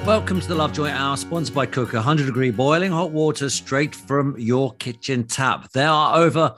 Welcome to the Lovejoy Hour, sponsored by Cooker. 100-degree boiling hot water straight from your kitchen tap. There are over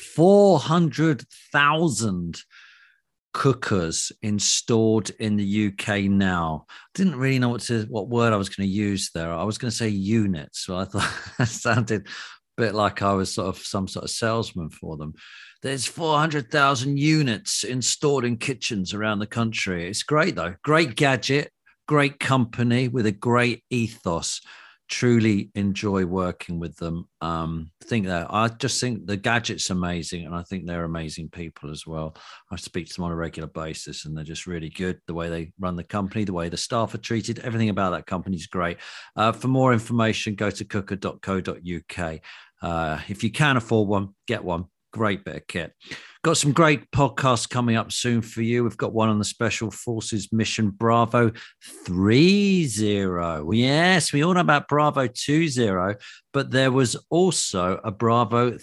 400,000 cookers installed in the UK now. I didn't really know what word I was going to use there. I was going to say units. So I thought that sounded a bit like I was sort of some sort of salesman for them. There's 400,000 units installed in kitchens around the country. It's great, though. Great gadget. Great company with a great ethos. Truly enjoy working with them. I just think the gadget's amazing, and I think they're amazing people as well. I speak to them on a regular basis, and they're just really good. The way they run the company, the way the staff are treated, everything about that company is great. For more information, go to cooker.co.uk. If you can afford one, get one. Great bit of kit. Got some great podcasts coming up soon for you. We've got one on the Special Forces Mission Bravo 30. Yes, we all know about Bravo 20, but there was also a Bravo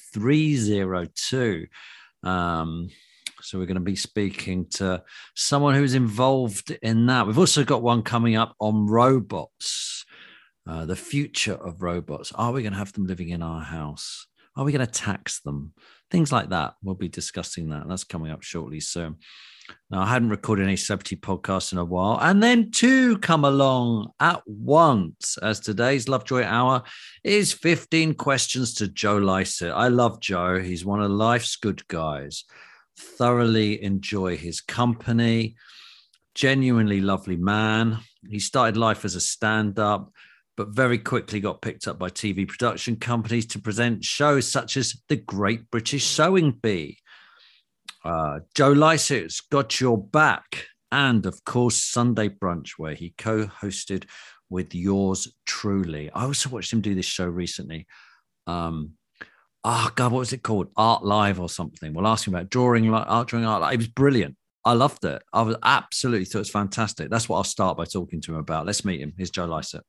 302. So we're going to be speaking to someone who's involved in that. We've also got one coming up on robots, the future of robots. Are we going to have them living in our house? Are we going to tax them? Things like that. We'll be discussing that. That's coming up shortly soon. Now, I hadn't recorded any celebrity podcasts in a while. And then two come along at once, as today's Lovejoy Hour is 15 questions to Joe Lycett. I love Joe. He's one of life's good guys. Thoroughly enjoy his company. Genuinely lovely man. He started life as a stand-up, but very quickly got picked up by TV production companies to present shows such as The Great British Sewing Bee. Joe Lycett's Got Your Back, and of course Sunday Brunch, where he co-hosted with yours truly. I also watched him do this show recently. What was it called? Art Live or something. We'll ask him about drawing art. It was brilliant. I loved it. I was absolutely thought it was fantastic. That's what I'll start by talking to him about. Let's meet him. Here's Joe Lycett.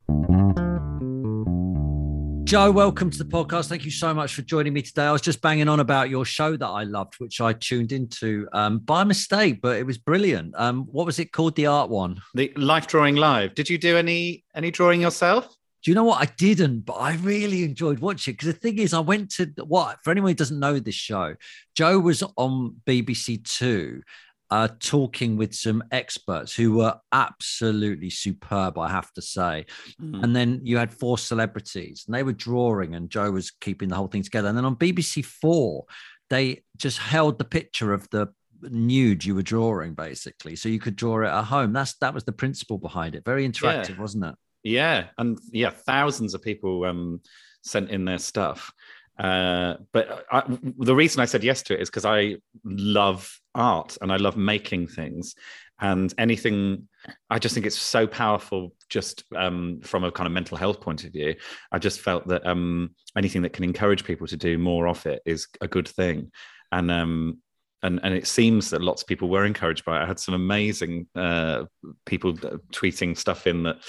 Joe, welcome to the podcast. Thank you so much for joining me today. I was just banging on about your show that I loved, which I tuned into by mistake, but it was brilliant. What was it called? The art one? The Life Drawing Live. Did you do any drawing yourself? Do you know what? I didn't, but I really enjoyed watching it. Because the thing is, I went to for anyone who doesn't know this show, Joe was on BBC Two talking with some experts who were absolutely superb, I have to say. And then you had four celebrities and they were drawing and Joe was keeping the whole thing together. And then on BBC Four, they just held the picture of the nude you were drawing, basically. So you could draw it at home. That was the principle behind it. Very interactive, wasn't it? Yeah. And thousands of people sent in their stuff. But the reason I said yes to it is because I love art and I love making things, and anything. I just think it's so powerful. Just from a kind of mental health point of view, I just felt that anything that can encourage people to do more of it is a good thing, and it seems that lots of people were encouraged by it. I had some amazing people tweeting stuff in that.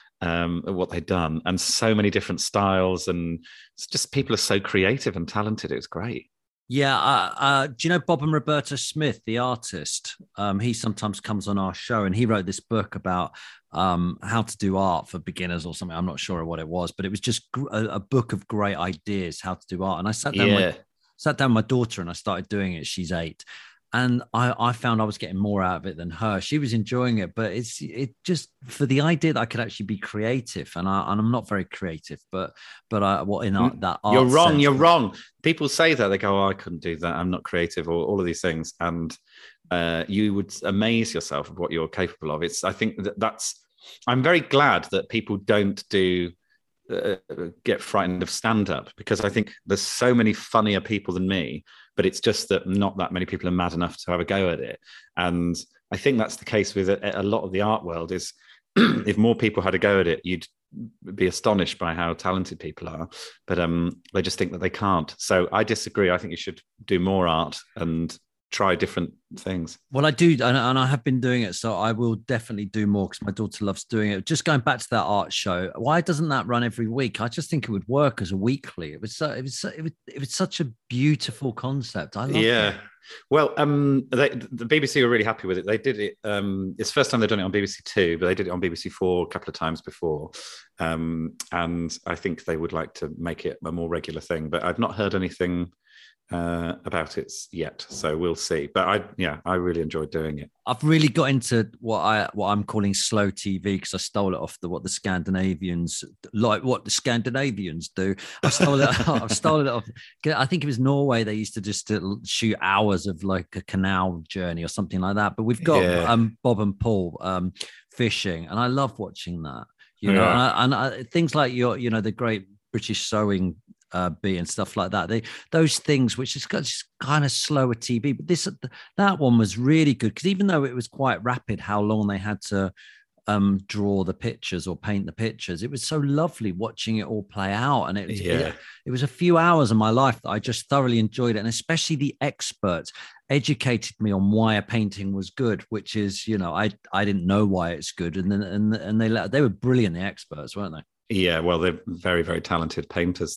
What they'd done, and so many different styles, and it's just people are so creative and talented. It was great. Yeah. Do you know Bob and Roberta Smith, the artist? He sometimes comes on our show, and he wrote this book about how to do art for beginners or something. I'm not sure what it was, but it was just a book of great ideas how to do art. And I sat down with my daughter and I started doing it. She's 8. And I found I was getting more out of it than her. She was enjoying it, but it just for the idea that I could actually be creative, and I'm not very creative, but in that art. You're wrong. Sense, you're wrong. People say that, they go, "Oh, I couldn't do that. I'm not creative," or all of these things, and you would amaze yourself of what you're capable of. I think that's. I'm very glad that people don't get frightened of stand-up, because I think there's so many funnier people than me, but it's just that not that many people are mad enough to have a go at it. And I think that's the case with a lot of the art world is if more people had a go at it, you'd be astonished by how talented people are, but they just think that they can't. So I disagree. I think you should do more art and try different things. Well, I do, and I have been doing it, so I will definitely do more because my daughter loves doing it. Just going back to that art show, why doesn't that run every week? I just think it would work as a weekly. It was such a beautiful concept. I love it. Well, the BBC were really happy with it. They did it. It's the first time they've done it on BBC Two, but they did it on BBC Four a couple of times before. And I think they would like to make it a more regular thing. But I've not heard anything about it yet, so we'll see. But I really enjoyed doing it. I've really got into what I'm calling slow TV because I stole it off what the Scandinavians do. I stole it. I've stolen it off. I think it was Norway. They used to just shoot hours of like a canal journey or something like that. But we've got Bob and Paul fishing, and I love watching that. You know, and things like the Great British Sewing Bee and stuff like that. Those things which is just kind of slower TV, but that one was really good because even though it was quite rapid, how long they had to draw the pictures or paint the pictures, it was so lovely watching it all play out. And it was a few hours of my life that I just thoroughly enjoyed it, and especially the experts educated me on why a painting was good, which is I didn't know why it's good, and then they were brilliant, the experts, weren't they? Yeah, well, they're very, very talented painters.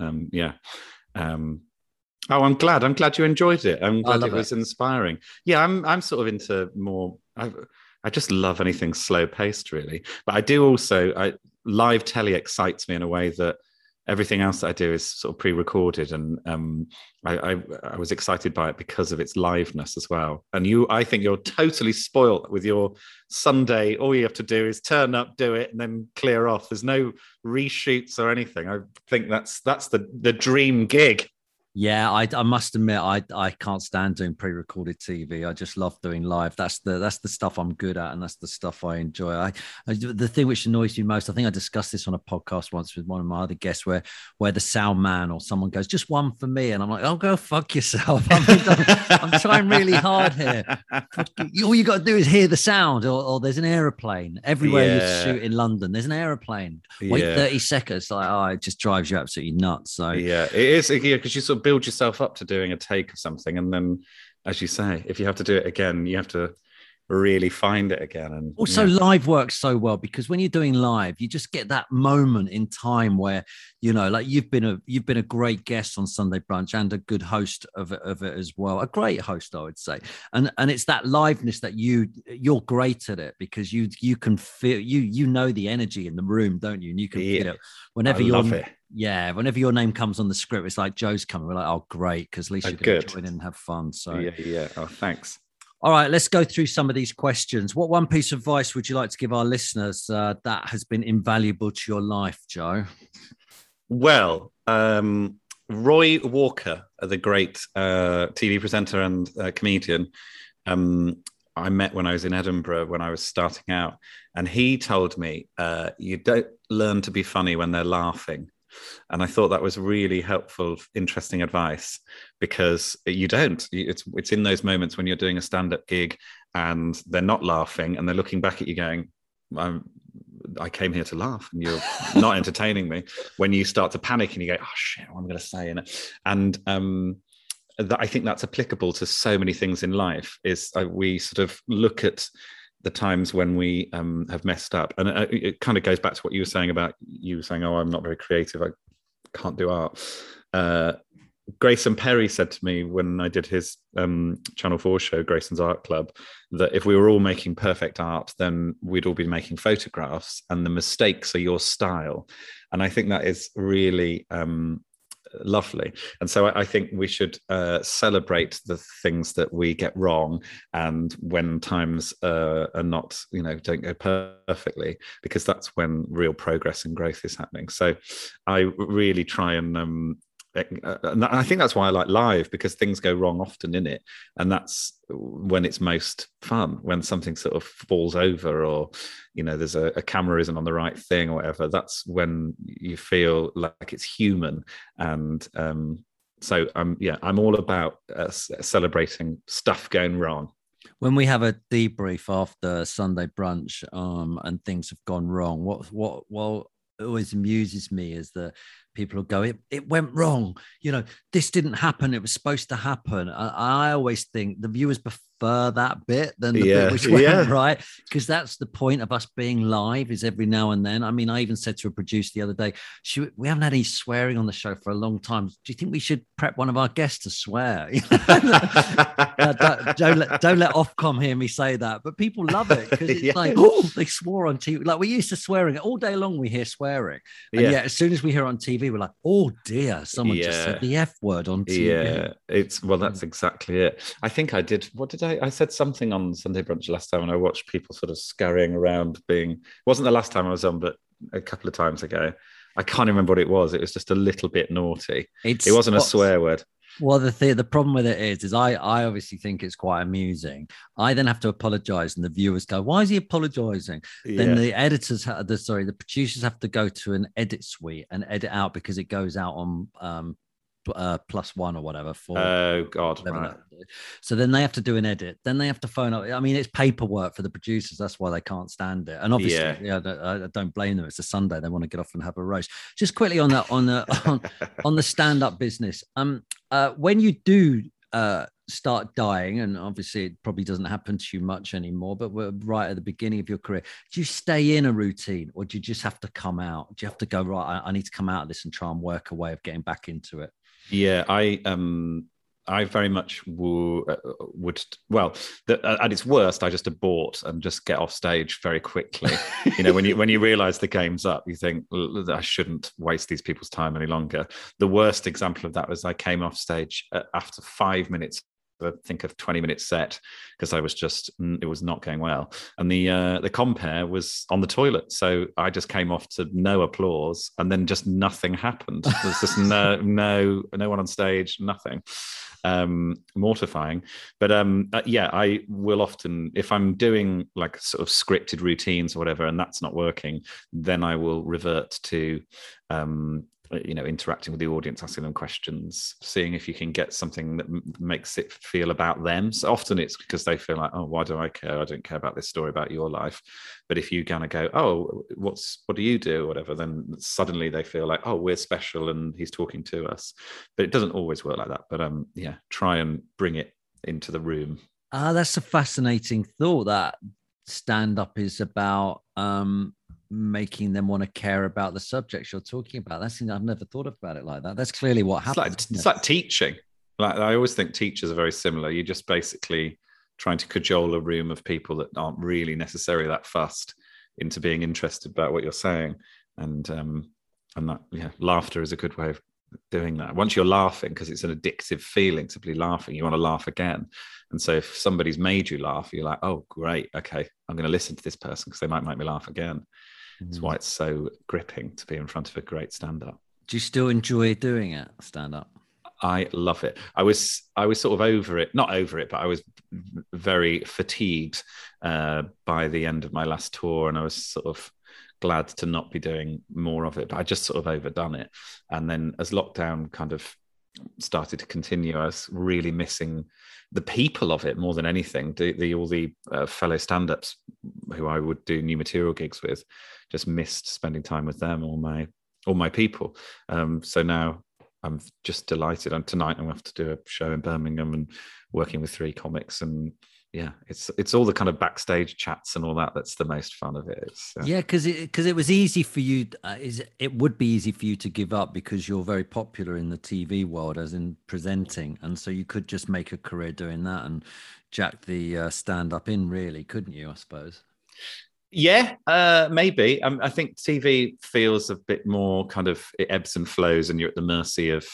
I'm glad you enjoyed it. I'm glad it was inspiring. Yeah, I'm sort of into more. I just love anything slow paced, really. But I do also live telly excites me in a way that everything else that I do is sort of pre-recorded, and I was excited by it because of its liveness as well. And I think you're totally spoilt with your Sunday. All you have to do is turn up, do it, and then clear off. There's no reshoots or anything. I think that's the dream gig. Yeah, I must admit, I can't stand doing pre-recorded TV. I just love doing live. That's the stuff I'm good at, and that's the stuff I enjoy. The thing which annoys me most, I think I discussed this on a podcast once with one of my other guests, where the sound man or someone goes, "Just one for me," and I'm like, "Oh, go fuck yourself." I'm trying really hard here. All you got to do is hear the sound, or there's an aeroplane everywhere. You shoot in London, there's an aeroplane. Wait 30 seconds, it just drives you absolutely nuts. So it is because you sort of build yourself up to doing a take of something, and then, as you say, if you have to do it again, you have to really find it again. And also live works so well because when you're doing live, you just get that moment in time where like you've been a great guest on Sunday Brunch and a good host of it as well, a great host, I would say, and it's that liveness that you're great at it because you can feel the energy in the room, don't you? And you can feel it whenever whenever your name comes on the script. It's like Joe's coming, we're like, oh great, because at least you can join in and have fun. So oh, thanks. All right, let's go through some of these questions. What one piece of advice would you like to give our listeners that has been invaluable to your life, Joe? Well, Roy Walker, the great TV presenter and comedian, I met when I was in Edinburgh when I was starting out. And he told me, you don't learn to be funny when they're laughing. And I thought that was really helpful, interesting advice, because you don't. It's in those moments when you're doing a stand-up gig and they're not laughing and they're looking back at you going, I came here to laugh and you're not entertaining me. When you start to panic and you go, oh shit, what am I going to say? And I think that's applicable to so many things in life, is we sort of look at the times when we have messed up. And it kind of goes back to what you were saying about oh, I'm not very creative, I can't do art. Grayson Perry said to me when I did his Channel 4 show, Grayson's Art Club, that if we were all making perfect art, then we'd all be making photographs, and the mistakes are your style. And I think that is really lovely. And so I think we should celebrate the things that we get wrong, and when times are not, don't go perfectly, because that's when real progress and growth is happening. So I really try and I think that's why I like live, because things go wrong often in it, and that's when it's most fun, when something sort of falls over, or there's a camera isn't on the right thing or whatever. That's when you feel like it's human. And so I'm all about celebrating stuff going wrong. When we have a debrief after Sunday Brunch and things have gone wrong, what always amuses me is that people will go, it went wrong. This didn't happen. It was supposed to happen. I always think the viewers prefer that bit than the bit which went right, because that's the point of us being live, is every now and then. I mean, I even said to a producer the other day, we haven't had any swearing on the show for a long time. Do you think we should prep one of our guests to swear? Don't let Ofcom hear me say that, but people love it because it's like, oh, they swore on TV. Like, we used to swearing all day long. We hear swearing, and yet as soon as we hear it on TV, we're like, oh dear, someone just said the F word on TV. That's exactly it. I think I did. What did I said something on Sunday Brunch last time, and I watched people sort of scurrying around. It wasn't the last time I was on, but a couple of times ago. I can't remember what it was. It was just a little bit naughty. It wasn't a swear word. Well, the problem with it is I obviously think it's quite amusing. I then have to apologize, and the viewers go, "Why is he apologizing?" Then the the producers have to go to an edit suite and edit out, because it goes out on +1 or whatever. Oh God! Right. So then they have to do an edit. Then they have to phone up. I mean, it's paperwork for the producers. That's why they can't stand it. And obviously, I don't blame them. It's a Sunday. They want to get off and have a roast. Just quickly on the stand-up business. When you do start dying, and obviously it probably doesn't happen to you much anymore, but we're right at the beginning of your career, do you stay in a routine, or do you just have to come out? Do you have to go, right, I need to come out of this and try and work a way of getting back into it? Yeah, I very much would. Well, at its worst, I just abort and just get off stage very quickly. When you realise the game's up, you think, I shouldn't waste these people's time any longer. The worst example of that was I came off stage after 5 minutes. I think of 20-minute set, because it was not going well, and the compere was on the toilet, so I just came off to no applause, and then just nothing happened. There was just no one on stage, nothing. Mortifying. But I will often, if I'm doing like sort of scripted routines or whatever, and that's not working, then I will revert to interacting with the audience, asking them questions, seeing if you can get something that makes it feel about them. So often it's because they feel like, oh, why do I care? I don't care about this story about your life. But if you kind of go, oh, what do you do, or whatever, then suddenly they feel like, oh, we're special and he's talking to us. But it doesn't always work like that. But try and bring it into the room. That's a fascinating thought, that stand-up is about making them want to care about the subjects you're talking about. I've never thought about it like that. That's clearly what happens. It's like teaching. Like, I always think teachers are very similar. You're just basically trying to cajole a room of people that aren't really necessarily that fussed into being interested about what you're saying. And that, laughter is a good way of doing that. Once you're laughing, because it's an addictive feeling, simply laughing, you want to laugh again. And so if somebody's made you laugh, you're like, oh, great, okay, I'm going to listen to this person because they might make me laugh again. That's why it's so gripping to be in front of a great stand-up. Do you still enjoy doing it, stand-up? I love it. I was sort of over it, not over it, but I was very fatigued by the end of my last tour, and I was sort of glad to not be doing more of it, but I just sort of overdone it. And then as lockdown kind of started to continue, I was really missing the people of it more than anything. All the fellow stand-ups who I would do new material gigs with, just missed spending time with them, all my people. So now I'm just delighted. And tonight I'm going to have to do a show in Birmingham and working with 3 comics, and it's all the kind of backstage chats and all that that's the most fun of it. Because it was easy for you. It would be easy for you to give up because you're very popular in the TV world, as in presenting, and so you could just make a career doing that and jack the stand-up in, really, couldn't you? I suppose. Yeah, maybe. I think TV feels a bit more kind of, it ebbs and flows, and you're at the mercy of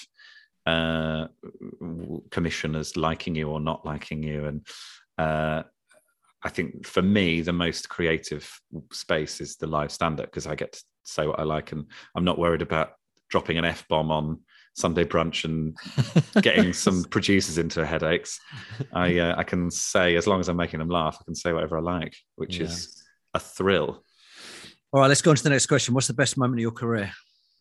commissioners liking you or not liking you. And I think for me, the most creative space is the live stand-up, because I get to say what I like, and I'm not worried about dropping an F-bomb on Sunday Brunch and getting some producers into headaches. I can say, as long as I'm making them laugh, I can say whatever I like, which is a thrill. All right, let's go on to the next question. What's the best moment of your career?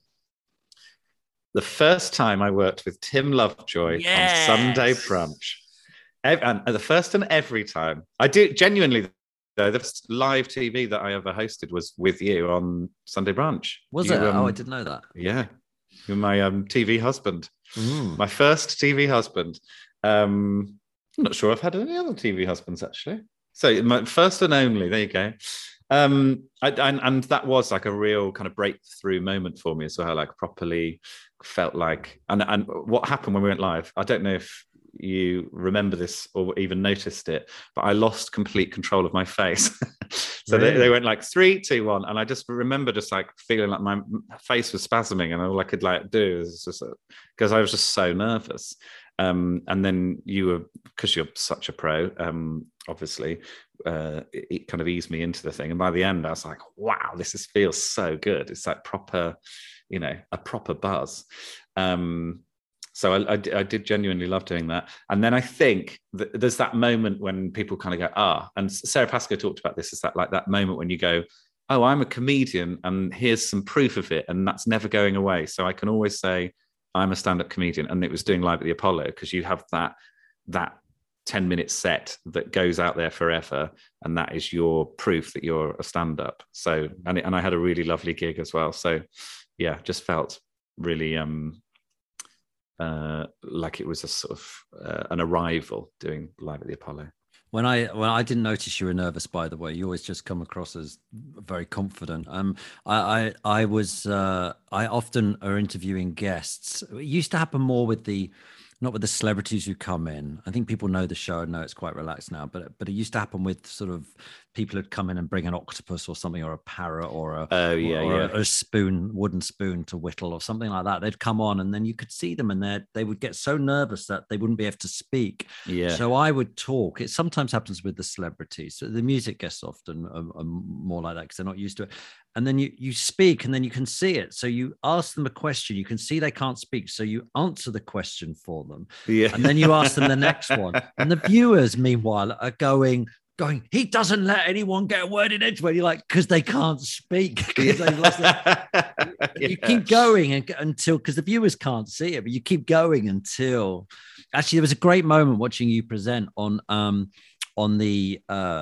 The first time I worked with Tim Lovejoy on Sunday Brunch. And the first and every time. I do genuinely, though, the first live TV that I ever hosted was with you on Sunday Brunch. Was it? I didn't know that. Yeah. You're my TV husband. Mm. My first TV husband. I'm not sure I've had any other TV husbands, actually. So my first and only. There you go. And that was like a real kind of breakthrough moment for me as well. Like properly felt like, and what happened when we went live, I don't know if you remember this or even noticed it, but I lost complete control of my face. So Really? they went like 3, 2, 1, and I just remember just like feeling like my face was spasming, and all I could like do is just because I was just so nervous. And then you were, because you're such a pro, obviously, it kind of eased me into the thing. And by the end, I was like, wow, feels so good. It's like proper, a proper buzz. So I did genuinely love doing that. And then I think there's that moment when people kind of go, and Sarah Pascoe talked about this, is that like that moment when you go, oh, I'm a comedian and here's some proof of it. And that's never going away. So I can always say I'm a stand-up comedian. And it was doing Live at the Apollo, because you have that 10-minute set that goes out there forever. And that is your proof that you're a stand-up. So, and I had a really lovely gig as well. So yeah, just felt really, like it was a sort of an arrival doing Live at the Apollo. When I didn't notice you were nervous, by the way. You always just come across as very confident. I often are interviewing guests. It used to happen more with not with the celebrities who come in. I think people know the show and know it's quite relaxed now, but it used to happen with sort of people who'd come in and bring an octopus or something, or a parrot, or a wooden spoon to whittle or something like that. They'd come on, and then you could see them, and they would get so nervous that they wouldn't be able to speak. Yeah. So I would talk. It sometimes happens with the celebrities. So the music guests often are more like that because they're not used to it. And then you speak, and then you can see it. So you ask them a question. You can see they can't speak. So you answer the question for them. Yeah. And then you ask them the next one. And the viewers, meanwhile, are going, he doesn't let anyone get a word in edgeway. You're like, because they can't speak. Because they've lost it. You keep going until, because the viewers can't see it, but you keep going until. Actually, there was a great moment watching you present on the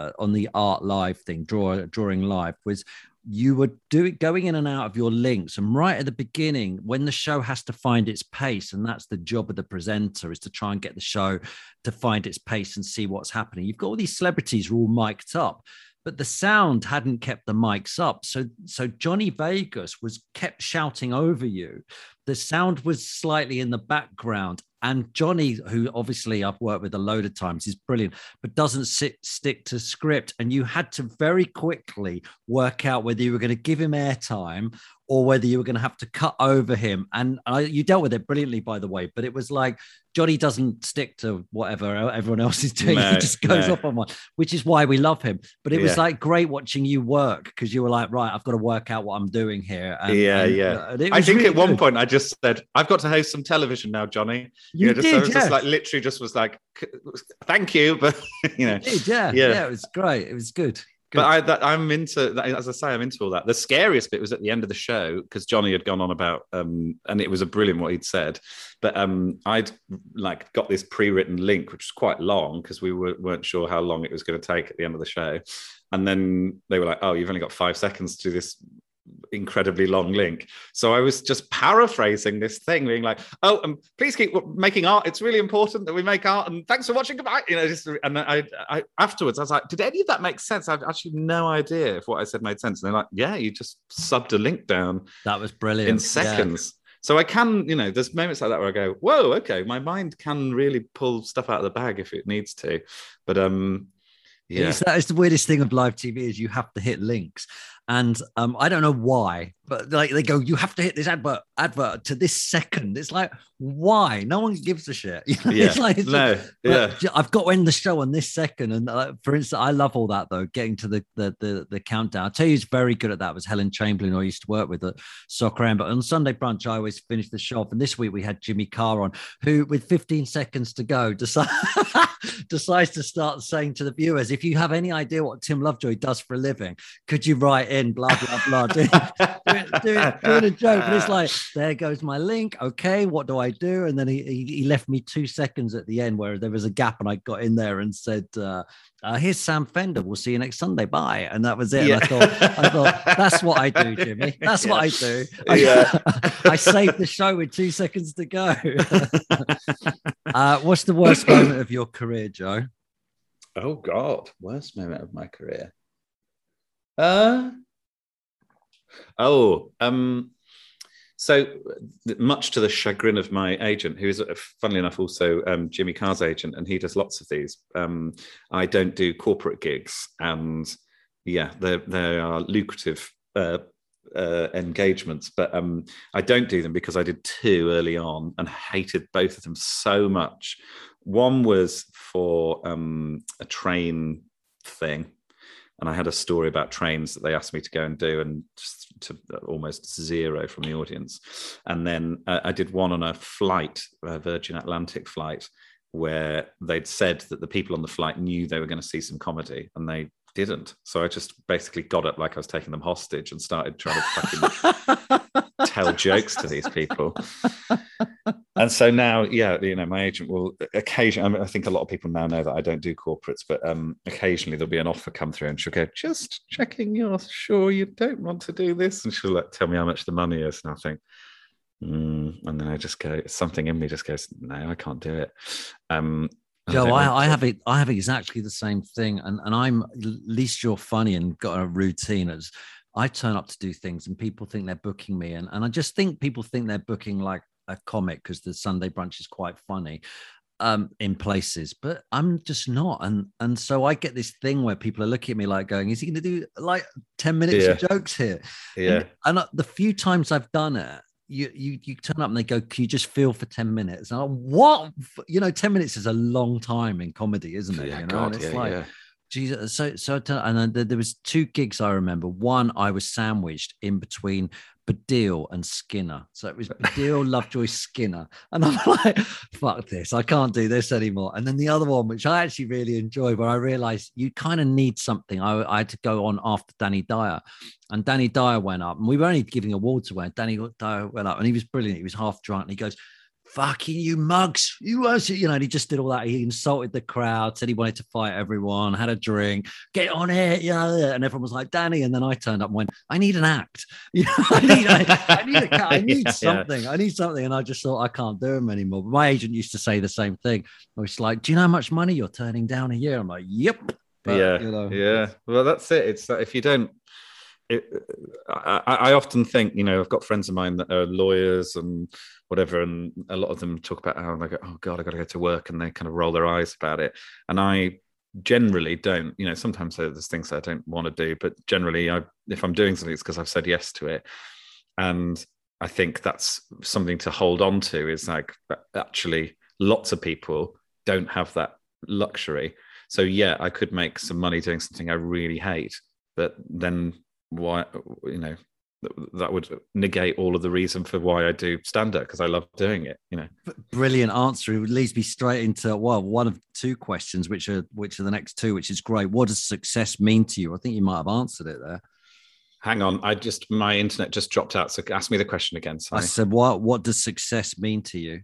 Art Live thing, drawing live, was you were going in and out of your links, and right at the beginning, when the show has to find its pace, and that's the job of the presenter, is to try and get the show to find its pace and see what's happening. You've got all these celebrities who are all mic'd up, but the sound hadn't kept the mics up. So Johnny Vegas kept shouting over you. The sound was slightly in the background. And Johnny, who obviously I've worked with a load of times, is brilliant, but doesn't stick to script. And you had to very quickly work out whether you were going to give him airtime or whether you were going to have to cut over him. And you dealt with it brilliantly, by the way. But it was like, Johnny doesn't stick to whatever everyone else is doing. He just goes off on one, which is why we love him. But it was like great watching you work, because you were like, right, I've got to work out what I'm doing here. And I think really at one point I just said, I've got to host some television now, Johnny. Just like literally just was like, thank you, but You did, yeah, it was great. It was good. But I'm into that. As I say, I'm into all that. The scariest bit was at the end of the show, because Johnny had gone on about, and it was a brilliant what he'd said. But I'd like got this pre-written link, which was quite long, because we weren't sure how long it was going to take at the end of the show. And then they were like, "Oh, you've only got 5 seconds to do this incredibly long link." So I was just paraphrasing this thing, being like, "Oh, please keep making art. It's really important that we make art. And thanks for watching. Goodbye." And I afterwards I was like, "Did any of that make sense?" I've actually no idea if what I said made sense. And they're like, "Yeah, you just subbed a link down. That was brilliant in seconds." Yeah. So I can, there's moments like that where I go, "Whoa, okay, my mind can really pull stuff out of the bag if it needs to." But yeah, that is the weirdest thing of live TV, is you have to hit links. And I don't know why, but like they go, you have to hit this advert to this second. It's like, why? No one gives a shit. It's like, I've got to end the show on this second. And for instance, I love all that though. Getting to the countdown. I'll tell you, who's very good at that was Helen Chamberlain, who I used to work with at Soccer AM. But on Sunday Brunch, I always finish the show off. And this week we had Jimmy Carr on, who, with 15 seconds to go, decides to start saying to the viewers, if you have any idea what Tim Lovejoy does for a living, could you write in blah blah blah? doing a joke, but it's like, there goes my link. Okay, what do I do? And then he left me 2 seconds at the end where there was a gap, and I got in there and said, here's Sam Fender. We'll see you next Sunday. Bye. And that was it. Yeah. And I thought, that's what I do, Jimmy. That's what I do. I saved the show with 2 seconds to go. What's the worst moment of your career, Joe? Oh God, worst moment of my career. So much to the chagrin of my agent, who is, funnily enough, also Jimmy Carr's agent, and he does lots of these. I don't do corporate gigs, and yeah, they are lucrative engagements, but I don't do them because I did 2 early on and hated both of them so much. One was for a train thing, and I had a story about trains that they asked me to go and do, and just to almost zero from the audience. And then I did one on a flight, a Virgin Atlantic flight, where they'd said that the people on the flight knew they were going to see some comedy, and they didn't. So I just basically got up like I was taking them hostage and started trying to fucking tell jokes to these people. And so now, yeah, my agent will occasionally, I think a lot of people now know that I don't do corporates, but occasionally there'll be an offer come through and she'll go, just checking you're sure you don't want to do this. And she'll tell me how much the money is. And I think, and then I just go, something in me just goes, no, I can't do it. Joe, I have exactly the same thing, and I'm, at least you're funny and got a routine. As I turn up to do things, and people think they're booking me, and I just think people think they're booking like a comic because the Sunday brunch is quite funny in places, but I'm just not, and so I get this thing where people are looking at me like going, "Is he going to do like 10 minutes of jokes here?" Yeah, and the few times I've done it. You turn up and they go, can you just feel for 10 minutes? And I'm like, what? 10 minutes is a long time in comedy, isn't it? Yeah, and it's Jesus. So and then there was 2 gigs I remember. One, I was sandwiched in between Baddiel and Skinner. So it was Baddiel, Lovejoy, Skinner. And I'm like, fuck this. I can't do this anymore. And then the other one, which I actually really enjoyed, where I realized you kind of need something. I had to go on after Danny Dyer. And Danny Dyer went up. And we were only giving awards away. Danny Dyer went up and he was brilliant. He was half drunk. And he goes, fucking you mugs, and he just did all that. He insulted the crowd, said he wanted to fight everyone, had a drink, get on it, and everyone was like, Danny. And then I turned up and went, I need an act, I need something. I need something. And I just thought, I can't do them anymore. But my agent used to say the same thing. I was like, do you know how much money you're turning down a year? I'm like, yep. But, yeah. Well, that's it. It's that if you don't, I often think, I've got friends of mine that are lawyers and whatever, and a lot of them talk about how they go, oh God, I got to go to work, and they kind of roll their eyes about it. And I generally don't, sometimes there's things that I don't want to do, but generally if I'm doing something, it's because I've said yes to it. And I think that's something to hold on to, is like, actually lots of people don't have that luxury. So yeah, I could make some money doing something I really hate, but then why, that would negate all of the reason for why I do stand-up, because I love doing it. Brilliant answer. It leads me straight into one of 2 questions, which are the next 2, which is great. What does success mean to you? I think you might have answered it there. Hang on, my internet just dropped out, so ask me the question again. Sorry. I said, what does success mean to you?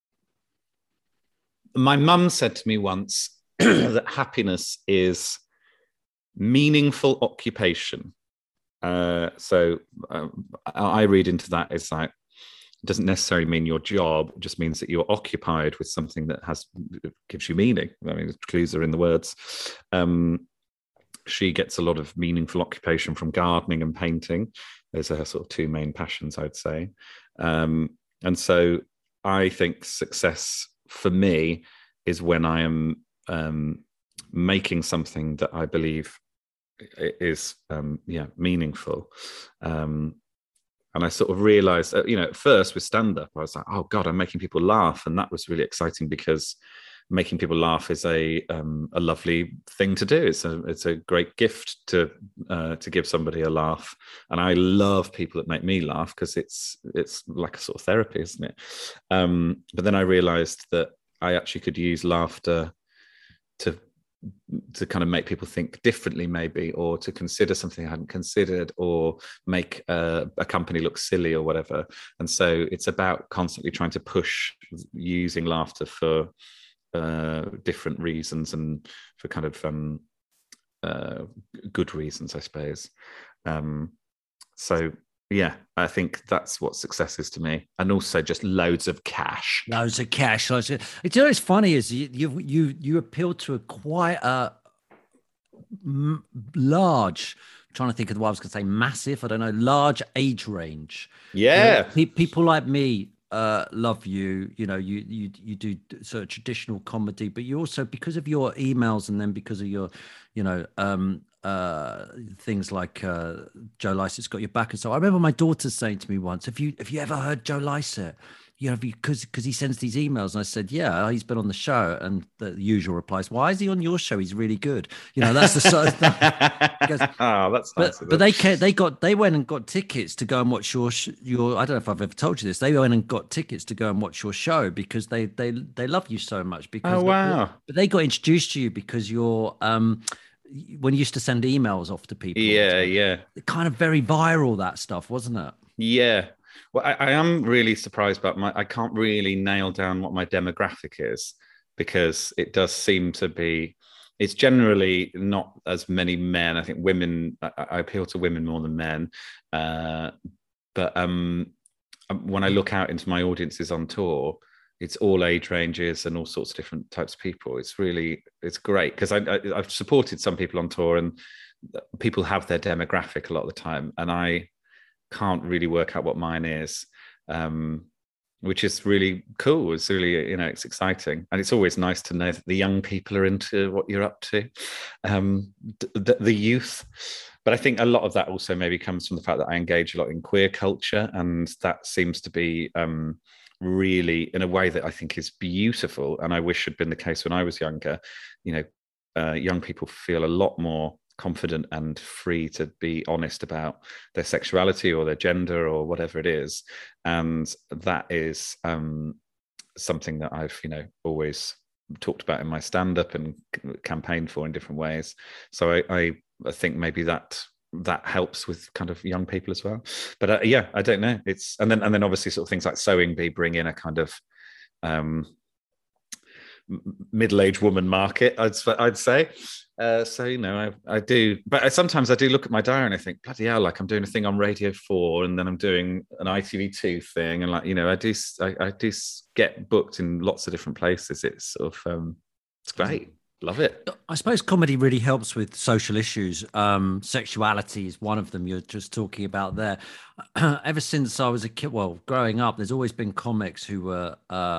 My mum said to me once that happiness is meaningful occupation. So I read into that as like, it doesn't necessarily mean your job, it just means that you're occupied with something that gives you meaning. I mean, the clues are in the words. She gets a lot of meaningful occupation from gardening and painting. Those are her sort of 2 main passions, I'd say. And so I think success for me is when I am making something that I believe is meaningful, and I sort of realized at first with stand-up I was like, oh God, I'm making people laugh, and that was really exciting because making people laugh is a lovely thing to do. It's a great gift to give somebody a laugh, and I love people that make me laugh because it's like a sort of therapy, isn't it? But then I realized that I actually could use laughter to to kind of make people think differently, maybe, or to consider something I hadn't considered, or make a company look silly or whatever. And so it's about constantly trying to push using laughter for different reasons, and for kind of good reasons, I suppose. So yeah, I think that's what success is to me, and also just loads of cash. Loads of cash. Loads of, you know, what's funny is you appeal to a quite a large. I'm trying to think of what I was going to say. Massive. I don't know. Large age range. Yeah. You know, people like me love you. You know, you do sort of traditional comedy, but you also, because of your emails, and then because of your, you know, things like Joe Lycett's Got Your Back. And so I remember my daughter saying to me once, have you ever heard Joe Lycett? You know, because he sends these emails. And I said, yeah, he's been on the show. And the usual replies, why is he on your show? He's really good. You know, that's the sort of thing. Goes, oh, that's nice. But they went and got tickets to go and watch your I don't know if I've ever told you this. They went and got tickets to go and watch your show because they love you so much. Because wow. But they got introduced to you because you're when you used to send emails off to people. Yeah. Kind of very viral, that stuff, wasn't it? Yeah. Well, I am really surprised about I can't really nail down what my demographic is, because it does seem to be, it's generally not as many men. I think women, I appeal to women more than men. But when I look out into my audiences on tour, it's all age ranges and all sorts of different types of people. It's great, because I've supported some people on tour, and people have their demographic a lot of the time, and I can't really work out what mine is, which is really cool. It's really, you know, it's exciting, and it's always nice to know that the young people are into what you're up to, the youth. But I think a lot of that also maybe comes from the fact that I engage a lot in queer culture, and that seems to be really, in a way that I think is beautiful, and I wish had been the case when I was younger. You know, young people feel a lot more confident and free to be honest about their sexuality or their gender or whatever it is, and that is something that I've, you know, always talked about in my stand-up and campaigned for in different ways. So I think maybe that helps with kind of young people as well. But yeah, I don't know. It's and then obviously sort of things like Sewing Bee bring in a kind of middle-aged woman market, I'd say. So, you know, I do, but sometimes I do look at my diary and I think, bloody hell, like I'm doing a thing on Radio 4, and then I'm doing an ITV2 thing, and like, you know, I do get booked in lots of different places. It's sort of it's great. Love it. I suppose comedy really helps with social issues. Sexuality is one of them you're just talking about there. Ever since I was a kid, well, growing up, there's always been comics who were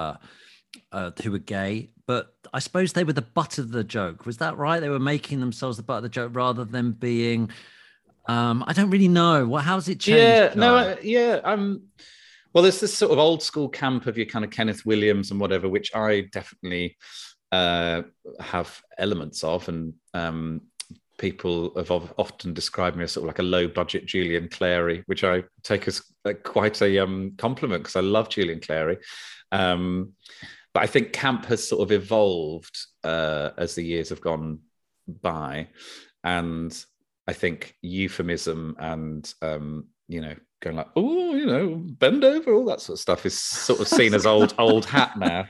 gay, but I suppose they were the butt of the joke. Was that right? They were making themselves the butt of the joke rather than being. I don't really know. How's it changed? Yeah, no, yeah. Well, there's this sort of old school camp of your kind of Kenneth Williams and whatever, which I definitely have elements of, and people have often described me as sort of like a low budget Julian Clary, which I take as quite a compliment, because I love Julian Clary. But I think camp has sort of evolved as the years have gone by, and I think euphemism and you know, going like, oh, you know, bend over, all that sort of stuff is sort of seen as old hat now.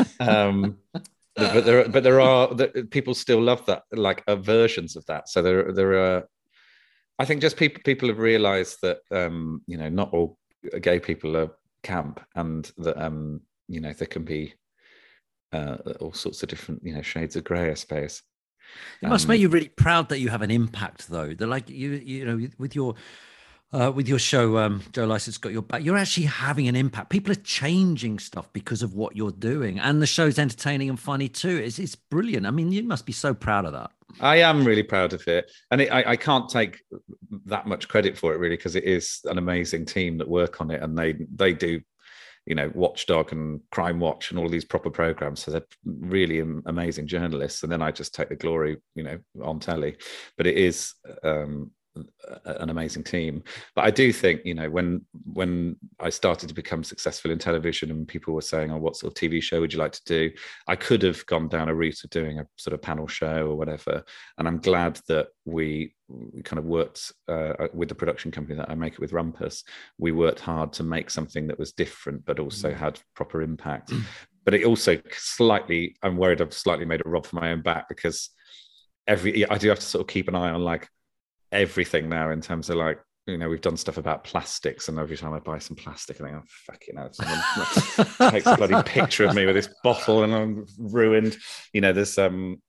But there are people still love that, like versions of that. So there are, I think, just people have realised that you know, not all gay people are camp, and that you know, there can be all sorts of different, you know, shades of grey, I suppose. It must make you really proud that you have an impact, though. They're like, you know, with your show, Joe Lycett's Got Your Back, you're actually having an impact. People are changing stuff because of what you're doing, and the show's entertaining and funny too. It's brilliant. I mean, you must be so proud of that. I am really proud of it, and I can't take that much credit for it, really, because it is an amazing team that work on it, and they do, you know, Watchdog and Crime Watch and all these proper programs. So they're really amazing journalists. And then I just take the glory, you know, on telly. But it is an amazing team. But I do think, you know, when I started to become successful in television and people were saying, oh, what sort of TV show would you like to do? I could have gone down a route of doing a sort of panel show or whatever. And I'm glad that we kind of worked with the production company that I make it with, Rumpus. We worked hard to make something that was different, but also had proper impact. But it also slightly, I'm worried I've slightly made a rod for my own back, because I do have to sort of keep an eye on like everything now, in terms of like, you know, we've done stuff about plastics, and every time I buy some plastic, I think, oh, fucking hell, someone takes a bloody picture of me with this bottle and I'm ruined. You know, there's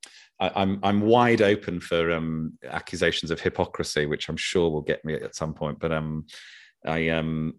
I'm wide open for accusations of hypocrisy, which I'm sure will get me at some point. But I'm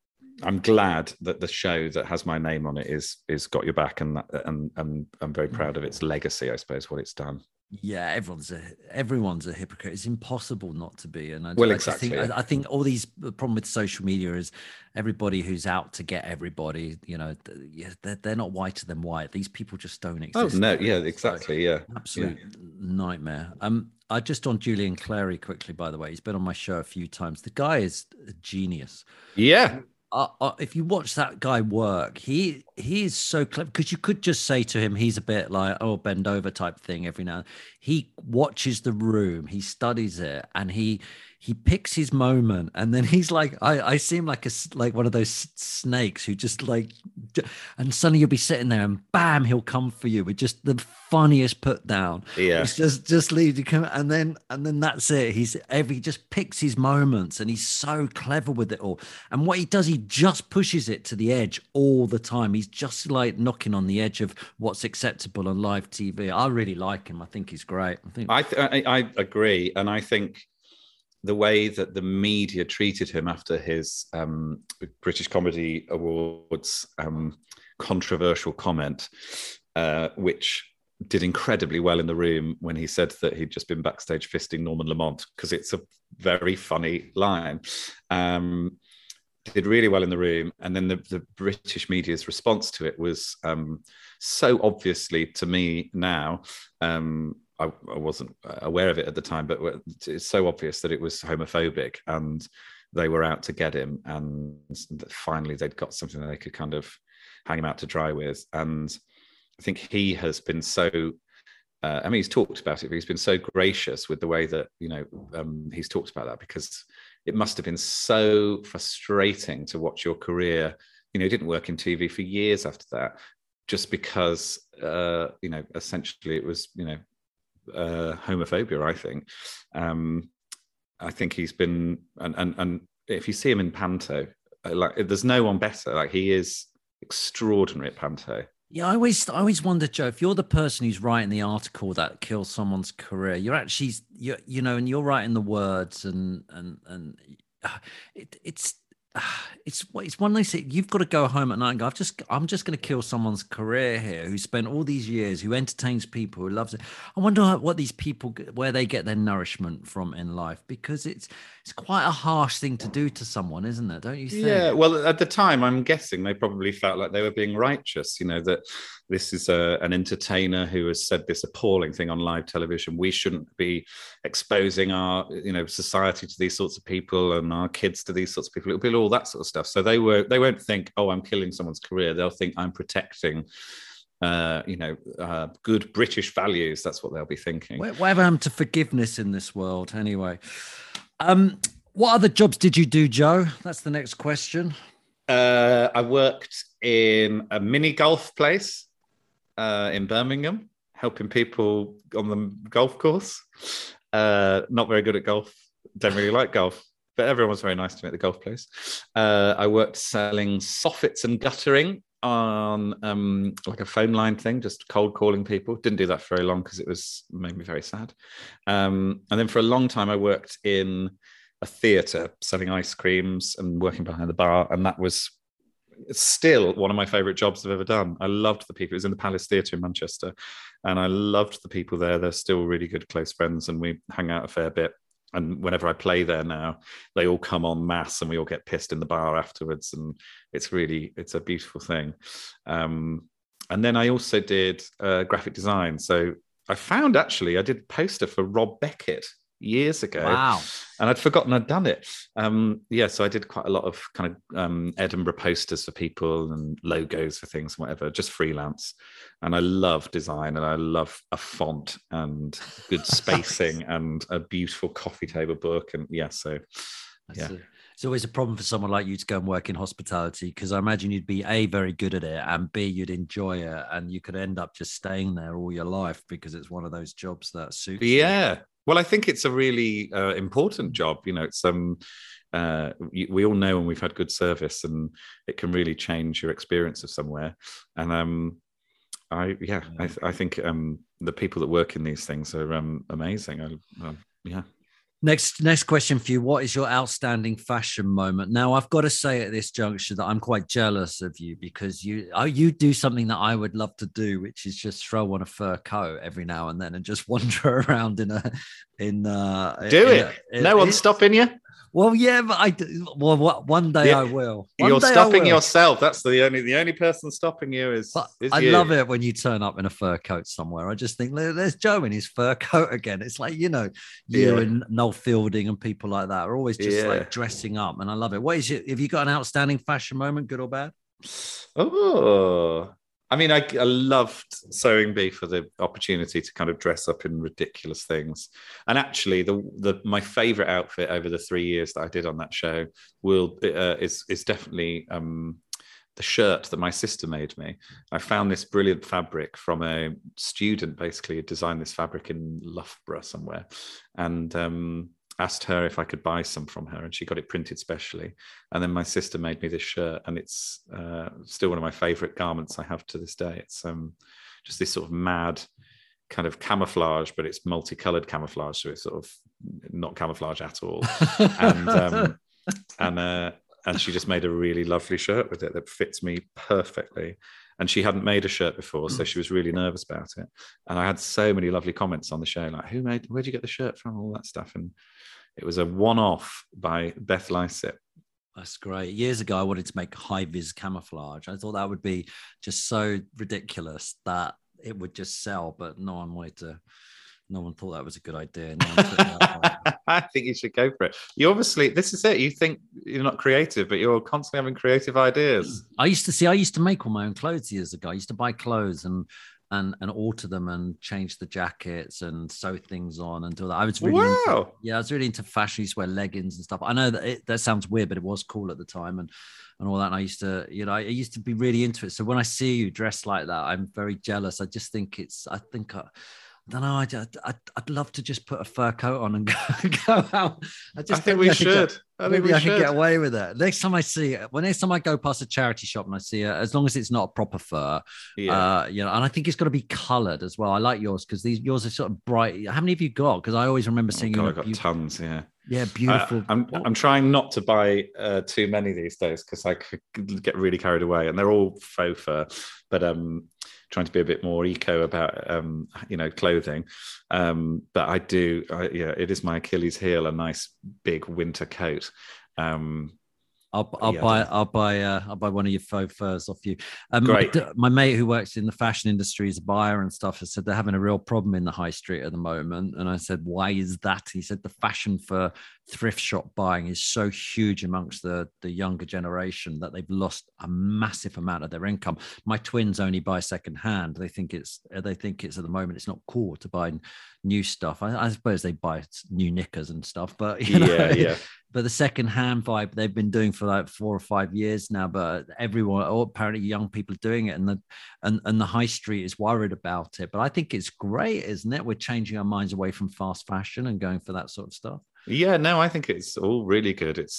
glad that the show that has my name on it is Got Your Back, and I'm very proud of its legacy, I suppose, what it's done. Yeah, everyone's a hypocrite. It's impossible not to be. And I think all these, the problem with social media is everybody who's out to get everybody, you know, they're not whiter than white. These people just don't exist. Oh no, yeah, exactly, yeah, absolute nightmare. I just on Julian Clary quickly, by the way, he's been on my show a few times. The guy is a genius. Yeah. If you watch that guy work, he is so clever, because you could just say to him, he's a bit like, oh, bend over type thing every now and then. He watches the room, he studies it, and he picks his moment, and then he's like, I see him like one of those snakes who just like, and suddenly you'll be sitting there and bam, he'll come for you with just the funniest put down. Yeah, it's just leave you come, and then that's it. He just picks his moments, and he's so clever with it all. And what he does, he just pushes it to the edge all the time. He's just like knocking on the edge of what's acceptable on live TV. I really like him. I think he's great. I agree, and I think the way that the media treated him after his British Comedy Awards controversial comment, which did incredibly well in the room when he said that he'd just been backstage fisting Norman Lamont, because it's a very funny line. Did really well in the room, and then the British media's response to it was so obviously, to me now, I wasn't aware of it at the time, but it's so obvious that it was homophobic, and they were out to get him, and finally they'd got something that they could kind of hang him out to dry with. And I think he has been so, I mean, he's talked about it, but he's been so gracious with the way that, you know, he's talked about that, because it must have been so frustrating to watch your career. You know, he didn't work in TV for years after that, just because, you know, essentially it was, you know, homophobia, I think. I think he's been, and if you see him in Panto, like, there's no one better. Like, he is extraordinary at Panto. Yeah, I always wonder, Joe, if you're the person who's writing the article that kills someone's career, you're actually, you know, and you're writing the words, and it's one of those things. You've got to go home at night and go, I'm just going to kill someone's career here, who spent all these years, who entertains people, who loves it. I wonder what these people, where they get their nourishment from in life, because it's quite a harsh thing to do to someone, isn't it? Don't you think? Yeah. Well, at the time, I'm guessing they probably felt like they were being righteous. You know, that this is an entertainer who has said this appalling thing on live television. We shouldn't be exposing our, you know, society to these sorts of people, and our kids to these sorts of people. It'll be all that sort of stuff. So they won't think, oh, I'm killing someone's career. They'll think I'm protecting, you know, good British values. That's what they'll be thinking. Whatever happened to forgiveness in this world, anyway? What other jobs did you do, Joe? That's the next question. I worked in a mini golf place in Birmingham, helping people on the golf course. Not very good at golf. Don't really like golf, but everyone was very nice to me at the golf place. I worked selling soffits and guttering on like a phone line thing, just cold calling people. Didn't do that for very long because it made me very sad. And then for a long time, I worked in a theatre selling ice creams and working behind the bar. And that was still one of my favourite jobs I've ever done. I loved the people. It was in the Palace Theatre in Manchester. And I loved the people there. They're still really good, close friends. And we hang out a fair bit. And whenever I play there now, they all come en masse and we all get pissed in the bar afterwards. And it's a beautiful thing. And then I also did graphic design. So I found, actually, I did a poster for Rob Beckett years ago. Wow. And I'd forgotten I'd done it. So I did quite a lot of kind of Edinburgh posters for people and logos for things, whatever, just freelance. And I love design, and I love a font and good spacing and a beautiful coffee table book. And it's always a problem for someone like you to go and work in hospitality, because I imagine you'd be A, very good at it, and B, you'd enjoy it, and you could end up just staying there all your life because it's one of those jobs that suits you. Yeah. Well, I think it's a really important job. You know, it's we all know when we've had good service, and it can really change your experience of somewhere. And I think the people that work in these things are amazing. Next question for you. What is your outstanding fashion moment? Now, I've got to say at this juncture that I'm quite jealous of you, because you do something that I would love to do, which is just throw on a fur coat every now and then and just wander around No one's stopping you. Well, yeah, but one day I will. You're stopping yourself. That's the only person stopping you is I you. love it when you turn up in a fur coat somewhere. I just think, there's Joe in his fur coat again. It's like, you and Noel Fielding and people like that are always just like dressing up, and I love it. What is it? Have you got an outstanding fashion moment, good or bad? Oh, I mean, I loved Sewing Bee for the opportunity to kind of dress up in ridiculous things. And actually, my favorite outfit over the 3 years that I did on that show is definitely the shirt that my sister made me. I found this brilliant fabric from a student, basically, who designed this fabric in Loughborough somewhere, and asked her if I could buy some from her, and she got it printed specially. And then my sister made me this shirt, and it's still one of my favorite garments I have to this day. It's just this sort of mad kind of camouflage, but it's multicolored camouflage, so it's sort of not camouflage at all. And she just made a really lovely shirt with it that fits me perfectly. And she hadn't made a shirt before, so she was really nervous about it. And I had so many lovely comments on the show, like, where'd you get the shirt from? All that stuff. And it was a one-off by Beth Lysett. That's great. Years ago, I wanted to make high-vis camouflage. I thought that would be just so ridiculous that it would just sell, but no one thought that was a good idea. I think you should go for it. You obviously, this is it. You think you're not creative, but you're constantly having creative ideas. I used to make all my own clothes years ago. I used to buy clothes and alter them and change the jackets and sew things on and do that. I was really I was really into fashion. I used to wear leggings and stuff. I know that sounds weird, but it was cool at the time and all that. And I used to be really into it. So when I see you dressed like that, I'm very jealous. I just think I don't know. I'd love to just put a fur coat on and go out. I think we should. Maybe I can get away with it. Next time I go past a charity shop and I see it, as long as it's not a proper fur, and I think it's got to be coloured as well. I like yours because yours are sort of bright. How many have you got? Because I always remember seeing you. I've got tons. Yeah. Yeah, beautiful. I'm trying not to buy too many these days because I could get really carried away, and they're all faux fur. But trying to be a bit more eco about clothing. But I do. It is my Achilles heel, a nice big winter coat. I'll buy one of your faux furs off you. Great. My mate who works in the fashion industry is a buyer and stuff has said they're having a real problem in the high street at the moment. And I said, why is that? He said the fashion for thrift shop buying is so huge amongst the younger generation that they've lost a massive amount of their income. My twins only buy secondhand. They think it's at the moment it's not cool to buy new stuff. I suppose they buy new knickers and stuff, but But the second-hand vibe they've been doing for like 4 or 5 years now, but apparently young people are doing it, and the high street is worried about it. But I think it's great, isn't it? We're changing our minds away from fast fashion and going for that sort of stuff. Yeah, no, I think it's all really good. It's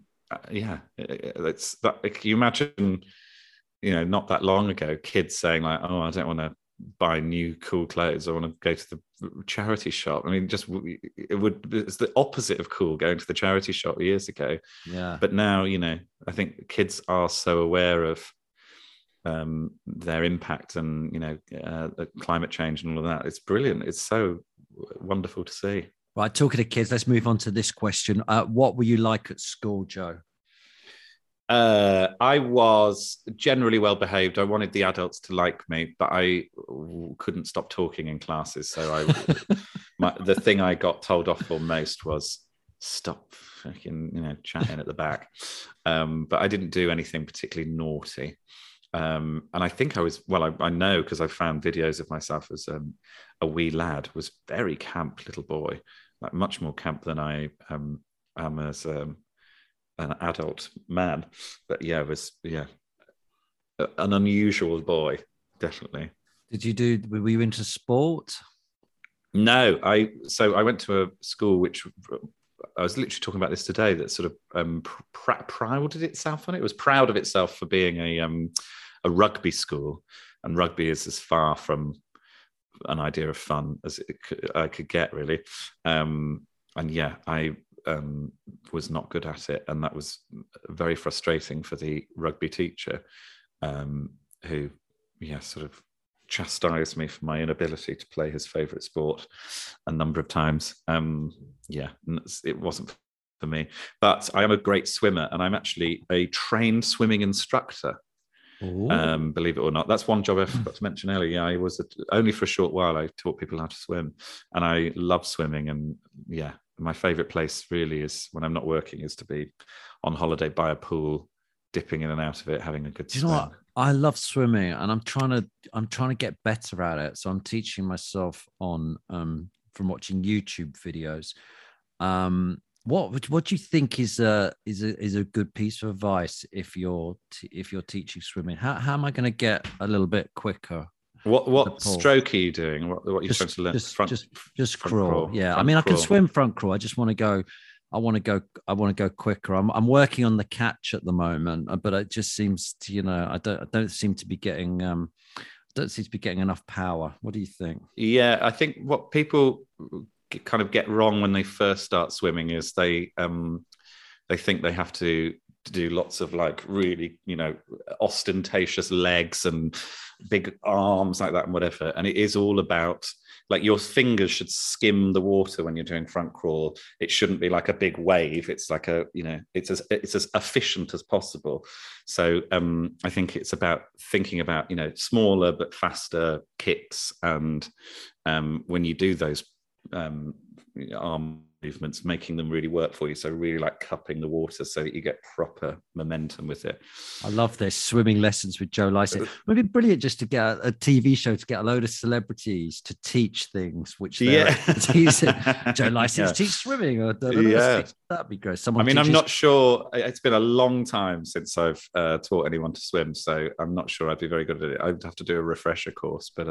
it's that. Can you imagine, not that long ago, kids saying like, "Oh, I don't want to buy new cool clothes. I want to go to the charity shop." I mean, it's the opposite of cool going to the charity shop years ago. Yeah. But now, I think kids are so aware of their impact and, climate change and all of that. It's brilliant. It's so wonderful to see. Right. Talking to kids, let's move on to this question. What were you like at school, Joe? I was generally well behaved. I wanted the adults to like me, but I couldn't stop talking in classes. So The thing I got told off for most was stop fucking, chatting at the back. But I didn't do anything particularly naughty. And I think I know because I found videos of myself as a wee lad, was very camp little boy, like much more camp than I am as an adult man. But yeah, it was an unusual boy, definitely. Were you into sport? No, I went to a school which I was literally talking about this today, that sort of prided itself on it. It was proud of itself for being a rugby school, and rugby is as far from an idea of fun as I could get, really. And yeah, I was not good at it, and that was very frustrating for the rugby teacher, who sort of chastised me for my inability to play his favorite sport a number of times. It wasn't for me, but I am a great swimmer, and I'm actually a trained swimming instructor. Believe it or not. That's one job I forgot to mention earlier. Yeah, I was only for a short while. I taught people how to swim, and I love swimming. And yeah, my favorite place really is, when I'm not working, is to be on holiday by a pool, dipping in and out of it, having a good swim. You know what? I love swimming, and I'm trying to get better at it. So I'm teaching myself from watching YouTube videos. What do you think is a good piece of advice if you're teaching swimming? How am I going to get a little bit quicker? What stroke are you doing? What are you trying to learn? Just crawl. Yeah, I mean, I can swim front crawl. I just want to go. I want to go quicker. I'm working on the catch at the moment, but it just seems to, I don't seem to be getting enough power. What do you think? Yeah, I think what people kind of get wrong when they first start swimming is they think they have to do lots of like really, ostentatious legs and big arms like that and whatever. And it is all about, like, your fingers should skim the water when you're doing front crawl. It shouldn't be like a big wave. It's like it's as efficient as possible. So I think it's about thinking about, smaller but faster kicks. And when you do those arm movements, making them really work for you. So really like cupping the water so that you get proper momentum with it. I love this swimming lessons with Joe Lycett. It would be brilliant just to get a TV show to get a load of celebrities to teach things which they're teaching. Joe Lycett teach swimming. Or that'd be great. I'm not sure. It's been a long time since I've taught anyone to swim, so I'm not sure I'd be very good at it. I'd have to do a refresher course, but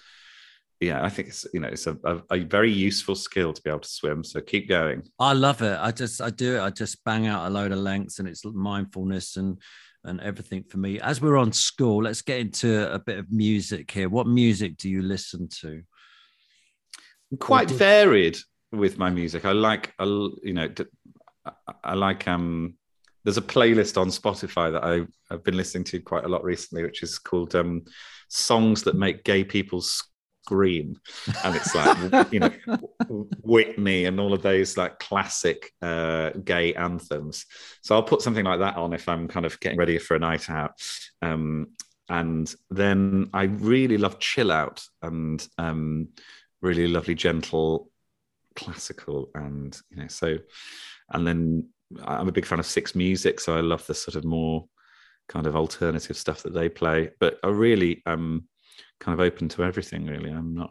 I think it's a very useful skill to be able to swim. So keep going. I love it. I do it. I just bang out a load of lengths, and it's mindfulness and everything for me. As we're on school, let's get into a bit of music here. What music do you listen to? Quite varied with my music. I like there's a playlist on Spotify that I've been listening to quite a lot recently, which is called Songs That Make Gay People Scream. And it's like, Whitney and all of those like classic gay anthems. So I'll put something like that on if I'm kind of getting ready for a night out. And then I really love chill out and really lovely, gentle, classical. And, and then I'm a big fan of Six Music. So I love the sort of more kind of alternative stuff that they play. But I really kind of open to everything, really. I'm not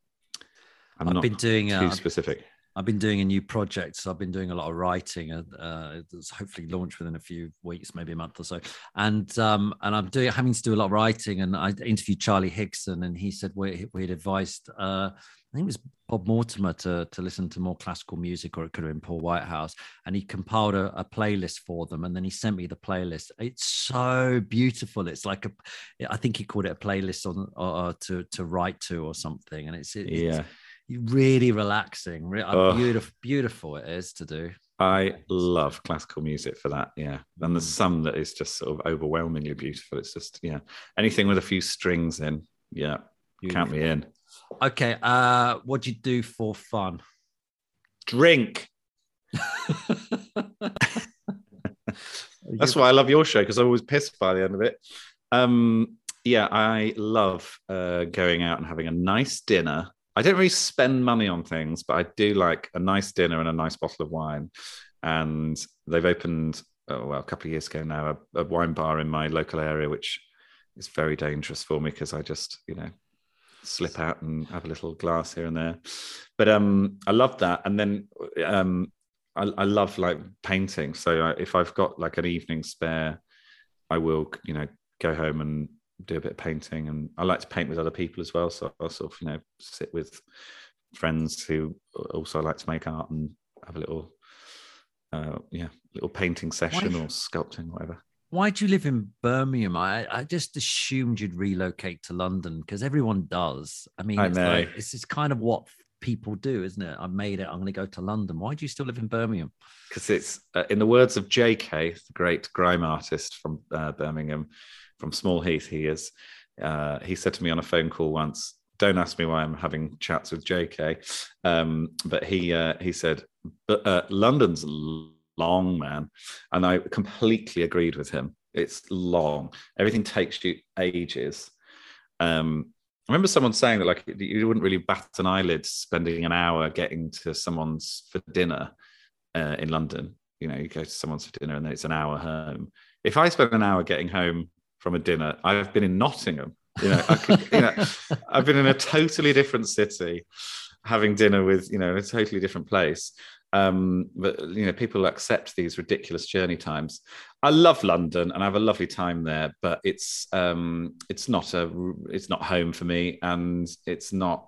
too specific. I've been doing a new project, so I've been doing a lot of writing. It's hopefully launched within a few weeks, maybe a month or so. And I'm having to do a lot of writing. And I interviewed Charlie Higson, and he said we had advised, I think it was Bob Mortimer to listen to more classical music, or it could have been Paul Whitehouse. And he compiled a playlist for them, and then he sent me the playlist. It's so beautiful. It's like I think he called it a playlist to write to or something. And it's really relaxing, beautiful it is to do. I love classical music for that. Yeah. And there's some that is just sort of overwhelmingly beautiful. It's just, anything with a few strings in. Yeah. Beautiful. Count me in. Okay. What do you do for fun? Drink. That's why I love your show, because I'm always pissed by the end of it. I love going out and having a nice dinner. I don't really spend money on things, but I do like a nice dinner and a nice bottle of wine. And they've opened, a couple of years ago now, a wine bar in my local area, which is very dangerous for me because I just, slip out and have a little glass here and there. But I love that. And then I love like painting. So if I've got like an evening spare, I will, go home and do a bit of painting. And I like to paint with other people as well. So I'll sort of, sit with friends who also like to make art and have a little, little painting session or sculpting, whatever. Why do you live in Birmingham? I just assumed you'd relocate to London because everyone does. I mean, it's kind of what people do, isn't it? I made it. I'm going to go to London. Why do you still live in Birmingham? Because it's, in the words of J.K., the great grime artist from Birmingham, from Small Heath, he said to me on a phone call once, don't ask me why I'm having chats with J.K., but he said, but London's long, man. And I completely agreed with him. It's long. Everything takes you ages. I remember someone saying that like you wouldn't really bat an eyelid spending an hour getting to someone's for dinner in London. You go to someone's for dinner and then it's an hour home. If I spend an hour getting home from a dinner, I've been in Nottingham. I've been in a totally different city having dinner with, a totally different place. But people accept these ridiculous journey times. I love London and I have a lovely time there, but it's not home for me, and it's not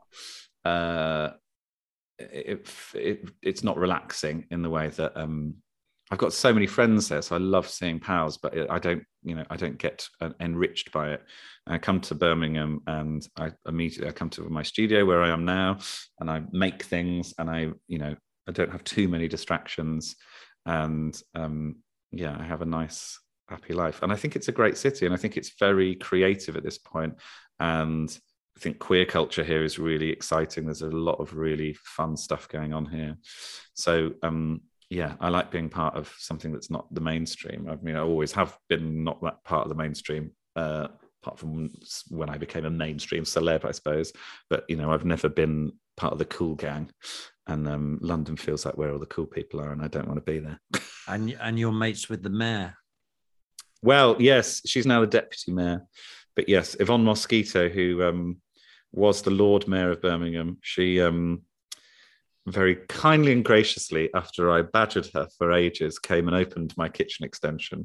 it's not relaxing in the way that I've got so many friends there, so I love seeing pals, but I don't get enriched by it. And I come to Birmingham and I come to my studio where I am now, and I make things, and I don't have too many distractions, and I have a nice, happy life. And I think it's a great city, and I think it's very creative at this point. And I think queer culture here is really exciting. There's a lot of really fun stuff going on here. So I like being part of something that's not the mainstream. I mean, I always have been not that part of the mainstream, apart from when I became a mainstream celeb, I suppose. But I've never been part of the cool gang. And London feels like where all the cool people are, and I don't want to be there. And you're mates with the mayor? Well, yes, she's now the deputy mayor. But yes, Yvonne Mosquito, who was the Lord Mayor of Birmingham, she very kindly and graciously, after I badgered her for ages, came and opened my kitchen extension,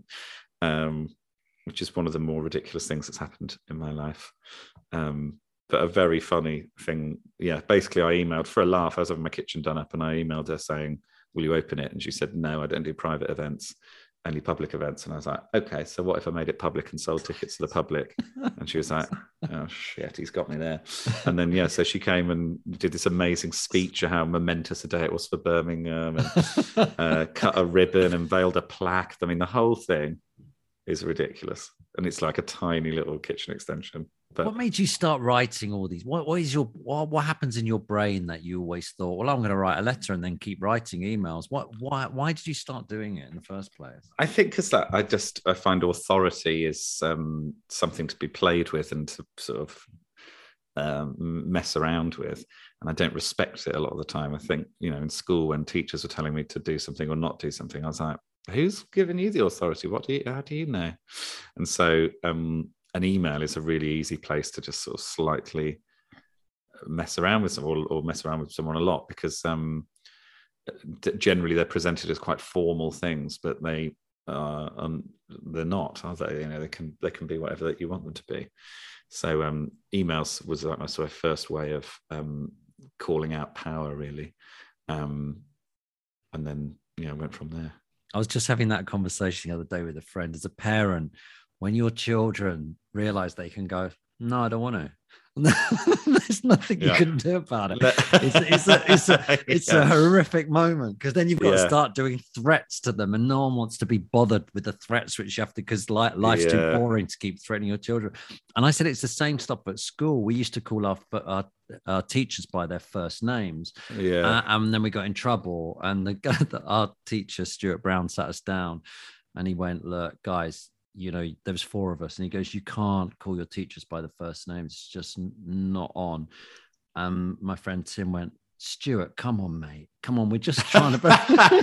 which is one of the more ridiculous things that's happened in my life. But a very funny thing. Yeah, basically I emailed for a laugh. I was having my kitchen done up and I emailed her saying, will you open it? And she said, no, I don't do private events, only public events. And I was like, okay, so what if I made it public and sold tickets to the public? And she was like, oh shit, he's got me there. And then, so she came and did this amazing speech of how momentous a day it was for Birmingham, and cut a ribbon and veiled a plaque. I mean, the whole thing is ridiculous. And it's like a tiny little kitchen extension. But what made you start writing all these? What happens in your brain that you always thought, well, I'm going to write a letter and then keep writing emails? Why did you start doing it in the first place? I think because I find authority is something to be played with and to sort of mess around with, and I don't respect it a lot of the time. I think in school when teachers were telling me to do something or not do something, I was like, who's giving you the authority? How do you know? And so an email is a really easy place to just sort of slightly mess around with someone, or mess around with someone a lot, because generally they're presented as quite formal things, but they're not, are they? They can be whatever that you want them to be. So emails was like my sort of first way of calling out power, really, and then went from there. I was just having that conversation the other day with a friend. As a parent, when your children realize they can go, no, I don't want to, there's nothing you can do about it. It's a horrific moment, because then you've got to start doing threats to them, and no one wants to be bothered with the threats which you have to, because life's too boring to keep threatening your children. And I said it's the same stuff at school. We used to call our teachers by their first names, and then we got in trouble. And our teacher Stuart Brown sat us down, and he went, look, guys, there was 4 of us, and he goes, you can't call your teachers by the first names. It's just not on. My friend Tim went, Stuart, come on, mate. Come on, we're just trying to.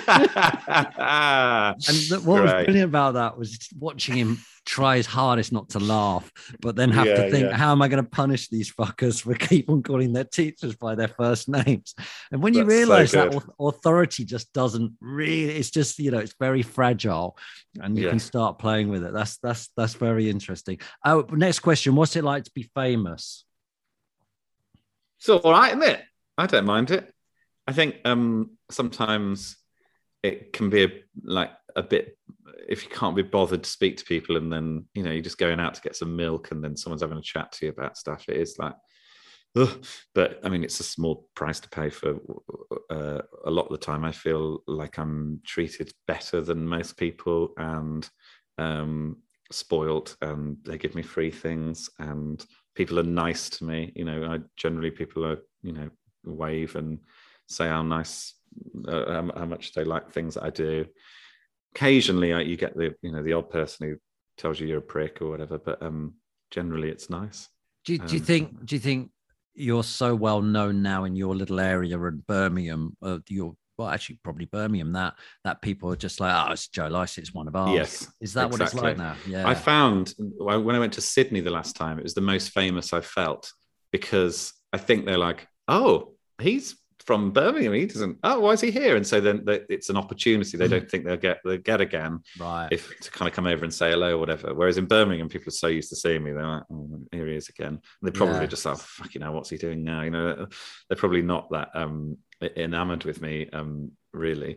And what was brilliant about that was watching him try his hardest not to laugh, but then have to think, how am I going to punish these fuckers for keep on calling their teachers by their first names? And when you realize that authority just doesn't really, it's just, it's very fragile, and you can start playing with it. That's very interesting. Next question. What's it like to be famous? It's all right, isn't it? I don't mind it. I think sometimes it can be a bit, if you can't be bothered to speak to people, and then you're just going out to get some milk, and then someone's having a chat to you about stuff. It is like, ugh. But I mean, it's a small price to pay for. A lot of the time, I feel like I'm treated better than most people, and spoilt, and they give me free things, and people are nice to me. People are wave and say how nice, how much they like things that I do. Occasionally you get the odd person who tells you you're a prick or whatever, but generally it's nice. Do you think you're so well known now in your little area in Birmingham, actually probably Birmingham, that people are just like, it's Joe Lycett's one of ours? Yes. Is that exactly what it's like now? Yeah. I found when I went to Sydney the last time, it was the most famous I felt, because I think they're like, oh, he's from Birmingham. He doesn't. Oh, why is he here? And so then it's an opportunity. They don't think they'll get again, right? If to kind of come over and say hello or whatever. Whereas in Birmingham, people are so used to seeing me, they're like, oh, here he is again. And they probably just like, fucking hell, what's he doing now? They're probably not that enamored with me, really.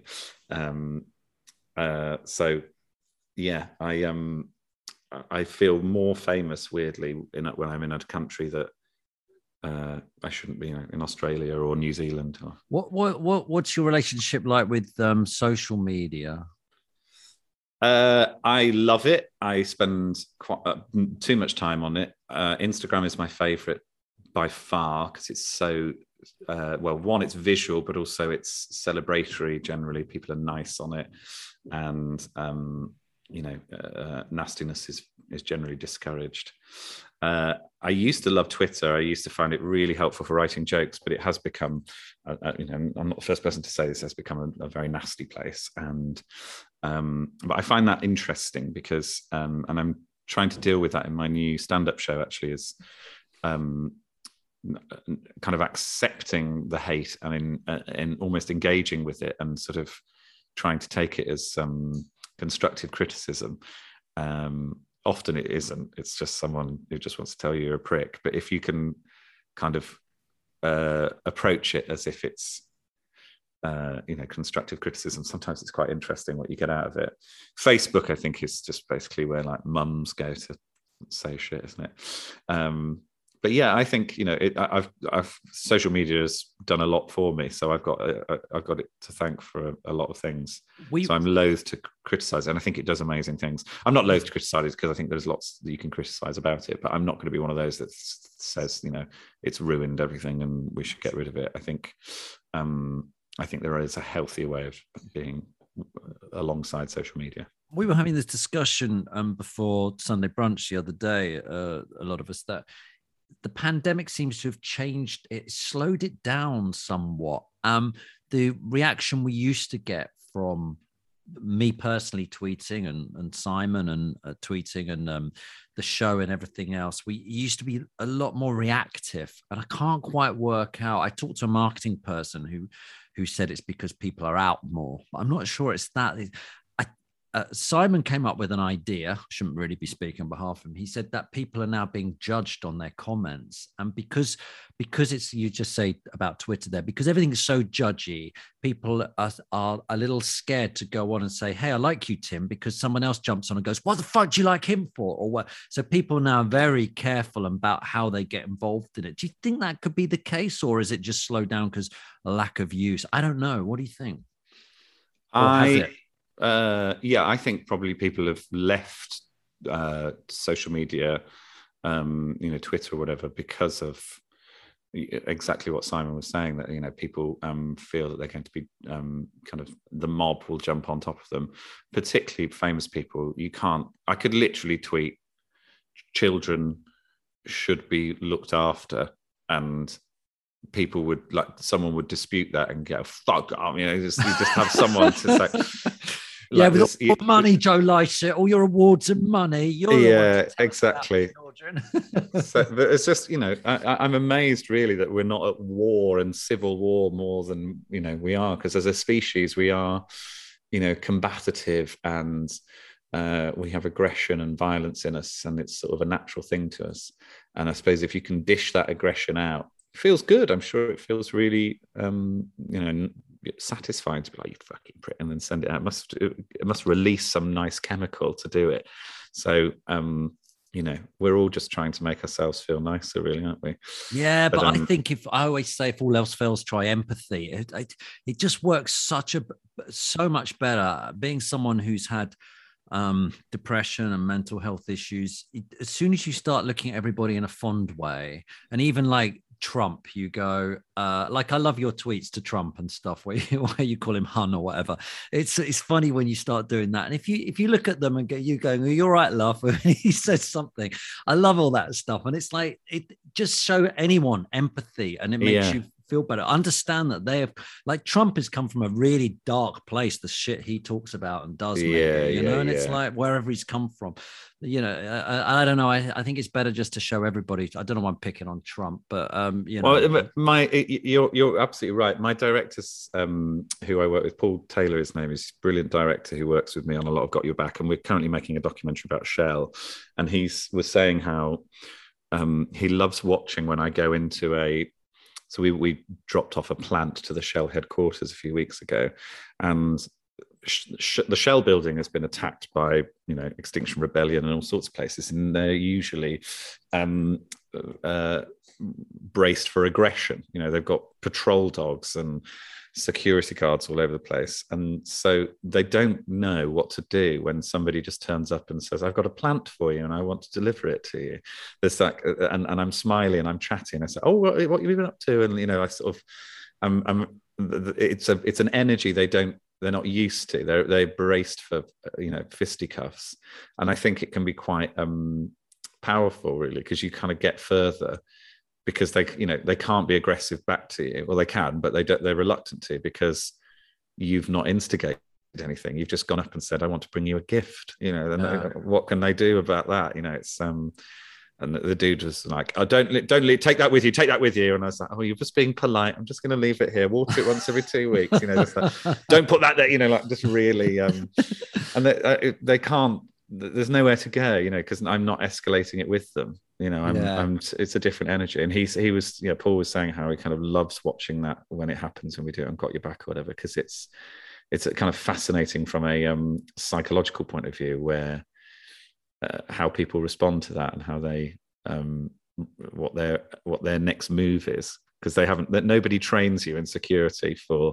So yeah, I feel more famous weirdly when I'm in a country that I shouldn't be, in Australia or New Zealand. What's your relationship like with social media? I love it. I spend too much time on it. Instagram is my favorite by far, because it's so one, it's visual, but also it's celebratory. Generally, people are nice on it, and nastiness is generally discouraged. I used to love Twitter. I used to find it really helpful for writing jokes, but it has become, I'm not the first person to say this, has become a very nasty place. And but I find that interesting because, and I'm trying to deal with that in my new stand-up show. Actually, is kind of accepting the hate and almost engaging with it, and sort of trying to take it as constructive criticism. Often it isn't. It's just someone who just wants to tell you you're a prick. But if you can kind of approach it as if it's constructive criticism, sometimes it's quite interesting what you get out of it. Facebook, I think, is just basically where like mums go to say shit, isn't it? But yeah, I think I've social media has done a lot for me, so I've got it to thank for a lot of things. So I'm loath to criticize it, and I think it does amazing things. I'm not loath to criticize it because I think there's lots that you can criticize about it, but I'm not going to be one of those that says it's ruined everything and we should get rid of it. I think there is a healthier way of being alongside social media. We were having this discussion before Sunday brunch the other day, a lot of us, that the pandemic seems to have changed it, slowed it down somewhat. The reaction we used to get from me personally tweeting and Simon and tweeting and the show and everything else, we used to be a lot more reactive, and I can't quite work out. I talked to a marketing person who said it's because people are out more. I'm not sure it's that. Simon came up with an idea. I shouldn't really be speaking on behalf of him. He said that people are now being judged on their comments, and because it's, you just say about Twitter there, because everything's so judgy, people are a little scared to go on and say, hey, I like you, Tim, because someone else jumps on and goes, what the fuck do you like him for? Or what? So people now are very careful about how they get involved in it. Do you think that could be the case, or is it just slowed down because a lack of use? I don't know. What do you think? I think probably people have left social media, Twitter or whatever, because of exactly what Simon was saying, that people feel that they're going to be kind of, the mob will jump on top of them, particularly famous people. I could literally tweet, children should be looked after, and people would someone would dispute that and go fuck off, you just have someone to say. Yeah, with all your money, Joe Lycett, all your awards and money. Yeah, exactly. So it's just, I'm amazed really that we're not at war and civil war more than, we are, because as a species, we are, combative, and we have aggression and violence in us, and it's sort of a natural thing to us. And I suppose if you can dish that aggression out, it feels good. I'm sure it feels really, satisfying to be like, you fucking prick, and then send it out. It must release some nice chemical to do it. So we're all just trying to make ourselves feel nicer, really, aren't we? Yeah, but I think I always say, if all else fails, try empathy. It just works so much better. Being someone who's had depression and mental health issues, as soon as you start looking at everybody in a fond way, and even like Trump, you go like, I love your tweets to Trump and stuff where you call him hun or whatever. It's funny when you start doing that, and if you look at them and you going, oh, you're right, love, when he says something, I love all that stuff. And it's like, it just show anyone empathy, and it makes you feel better. Understand that they have, like, Trump has come from a really dark place, the shit he talks about and does, and it's like, wherever he's come from, I don't know. I think it's better just to show everybody. I don't know why I'm picking on Trump, but Well, you're absolutely right. My directors, who I work with, Paul Taylor, his name is, brilliant director who works with me on a lot of Got Your Back, and we're currently making a documentary about Shell, and he was saying how he loves watching when I go into so we dropped off a plant to the Shell headquarters a few weeks ago, and the Shell building has been attacked by Extinction Rebellion and all sorts of places, and they're usually braced for aggression. They've got patrol dogs and security guards all over the place, and so they don't know what to do when somebody just turns up and says, I've got a plant for you and I want to deliver it to you. There's that, and I'm smiling and I'm chatting, I say, oh, what have you been up to? And I sort of it's an energy they're not used to. They're braced for fisticuffs, and I think it can be quite powerful, really, because you kind of get further, because they can't be aggressive back to you. Well, they can, but they're reluctant to, because you've not instigated anything. You've just gone up and said, I want to bring you a gift. What can they do about that? It's and the dude was like, oh, don't take that with you. Take that with you. And I was like, oh, you're just being polite. I'm just going to leave it here. Water it once every 2 weeks. Don't put that there. Like, just really. And they can't. There's nowhere to go. Because I'm not escalating it with them. It's a different energy. And he was, Paul was saying how he kind of loves watching that when it happens, when we do it on Got Your Back or whatever, because it's kind of fascinating from a psychological point of view, where how people respond to that and how they what their next move is, because nobody trains you in security for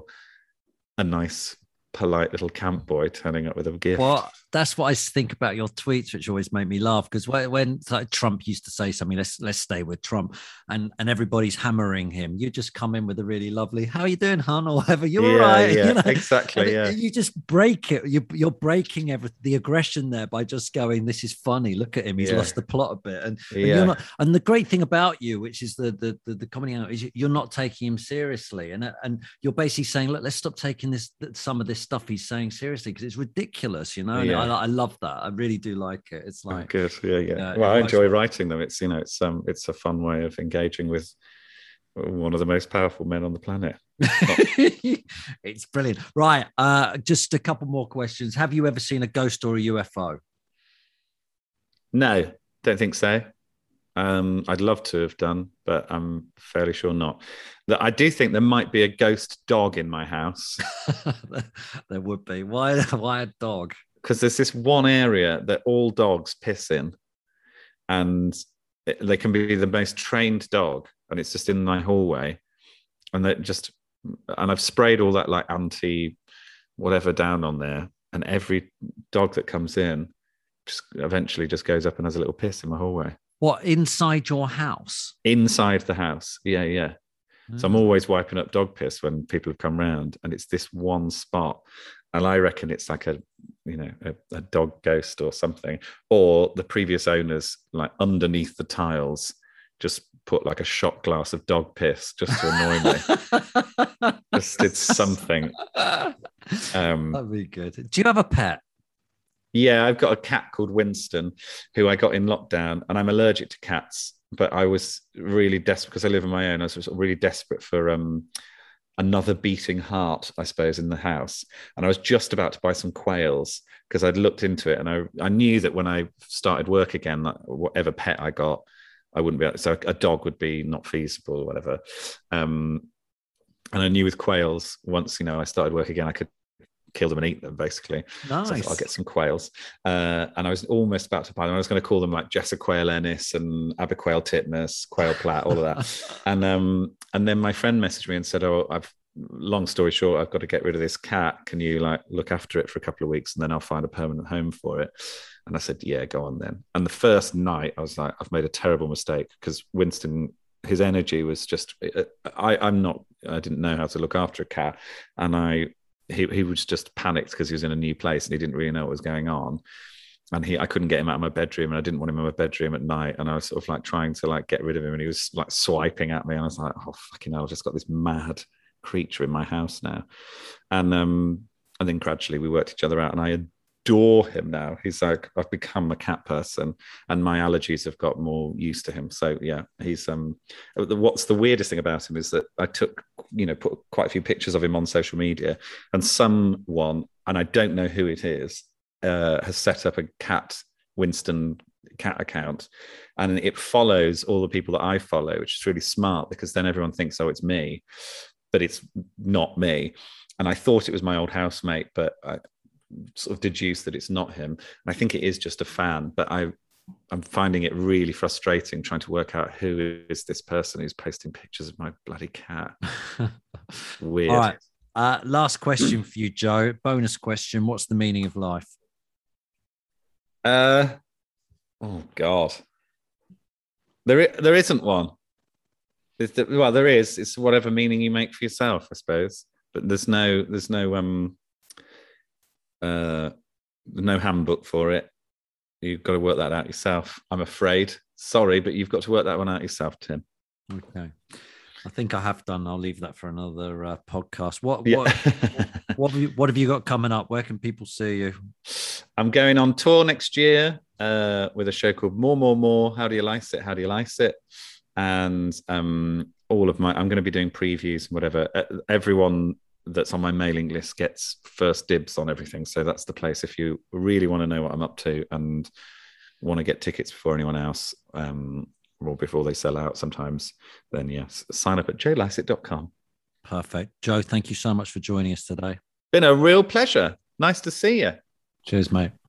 a nice, polite little camp boy turning up with a gift. Well, that's what I think about your tweets, which always make me laugh, because when like Trump used to say something, let's stay with Trump, and everybody's hammering him, you just come in with a really lovely, how are you doing, hon, or whatever, you're right. Exactly. You just break it. You're breaking the aggression there by just going, this is funny, look at him, he's lost the plot a bit, and you're not. And the great thing about you, which is the comedy out, is you're not taking him seriously, and you're basically saying, look, let's stop taking some of this stuff he's saying seriously, because it's ridiculous, I love that. I really do like it. It's like, good. Well, I enjoy writing them. It's it's a fun way of engaging with one of the most powerful men on the planet. It's brilliant. Right, just a couple more questions. Have you ever seen a ghost or a UFO? No, don't think so. I'd love to have done, but I'm fairly sure not. That I do think there might be a ghost dog in my house. There would be. Why a dog? Because there's this one area that all dogs piss in, and they can be the most trained dog, and it's just in my hallway, and I've sprayed all that like anti whatever down on there, and every dog that comes in just eventually just goes up and has a little piss in my hallway. What, inside your house? Inside the house, yeah. So I'm always wiping up dog piss when people have come round, and it's this one spot, and I reckon it's like a dog ghost or something, or the previous owners, like underneath the tiles, just put like a shot glass of dog piss just to annoy me. Just did something. That'd be good. Do you have a pet? Yeah, I've got a cat called Winston, who I got in lockdown, and I'm allergic to cats. But I was really desperate because I live on my own. I was sort of really desperate for another beating heart, I suppose, in the house. And I was just about to buy some quails because I'd looked into it, and I knew that when I started work again, that whatever pet I got, I wouldn't be able, so a dog would be not feasible or whatever. And I knew with quails, once I started work again, I could kill them and eat them, basically. Nice. So I thought, I'll get some quails. And I was almost about to buy them. I was going to call them like Jessa Quail Ennis and Aberquail Titmus, Quail Platt, all of that. And then my friend messaged me and said, long story short, I've got to get rid of this cat. Can you like look after it for a couple of weeks and then I'll find a permanent home for it? And I said, yeah, go on then. And the first night I was like, I've made a terrible mistake, because Winston, his energy was just, I didn't know how to look after a cat. And he was just panicked because he was in a new place and he didn't really know what was going on. And I couldn't get him out of my bedroom, and I didn't want him in my bedroom at night. And I was sort of like trying to like get rid of him, and he was like swiping at me. And I was like, oh, fucking hell, I've just got this mad creature in my house now. And then gradually we worked each other out, and I adore him now. He's like, I've become a cat person, and my allergies have got more used to him. So yeah, he's what's the weirdest thing about him is that I put quite a few pictures of him on social media, and someone, and I don't know who it is, has set up a Winston cat account, and it follows all the people that I follow, which is really smart, because then everyone thinks, oh, it's me, but it's not me. And I thought it was my old housemate, but I sort of deduced that it's not him. And I think it is just a fan, but I'm finding it really frustrating trying to work out who is this person who's posting pictures of my bloody cat. Weird. All right. Last question for you, Joe. Bonus question. What's the meaning of life? Oh God. There isn't one. There is. It's whatever meaning you make for yourself, I suppose. But there's no handbook for it. You've got to work that out yourself, I'm afraid. Sorry, but you've got to work that one out yourself, Tim. Okay. I think I have done. I'll leave that for another podcast. What have you got coming up? Where can people see you? I'm going on tour next year with a show called More. How do you like it? How do you like it? And I'm going to be doing previews and whatever. Everyone that's on my mailing list gets first dibs on everything. So that's the place if you really want to know what I'm up to and want to get tickets before anyone else, or before they sell out sometimes, then yes, sign up at joelycett.com. Perfect. Joe, thank you so much for joining us today. Been a real pleasure. Nice to see you. Cheers, mate.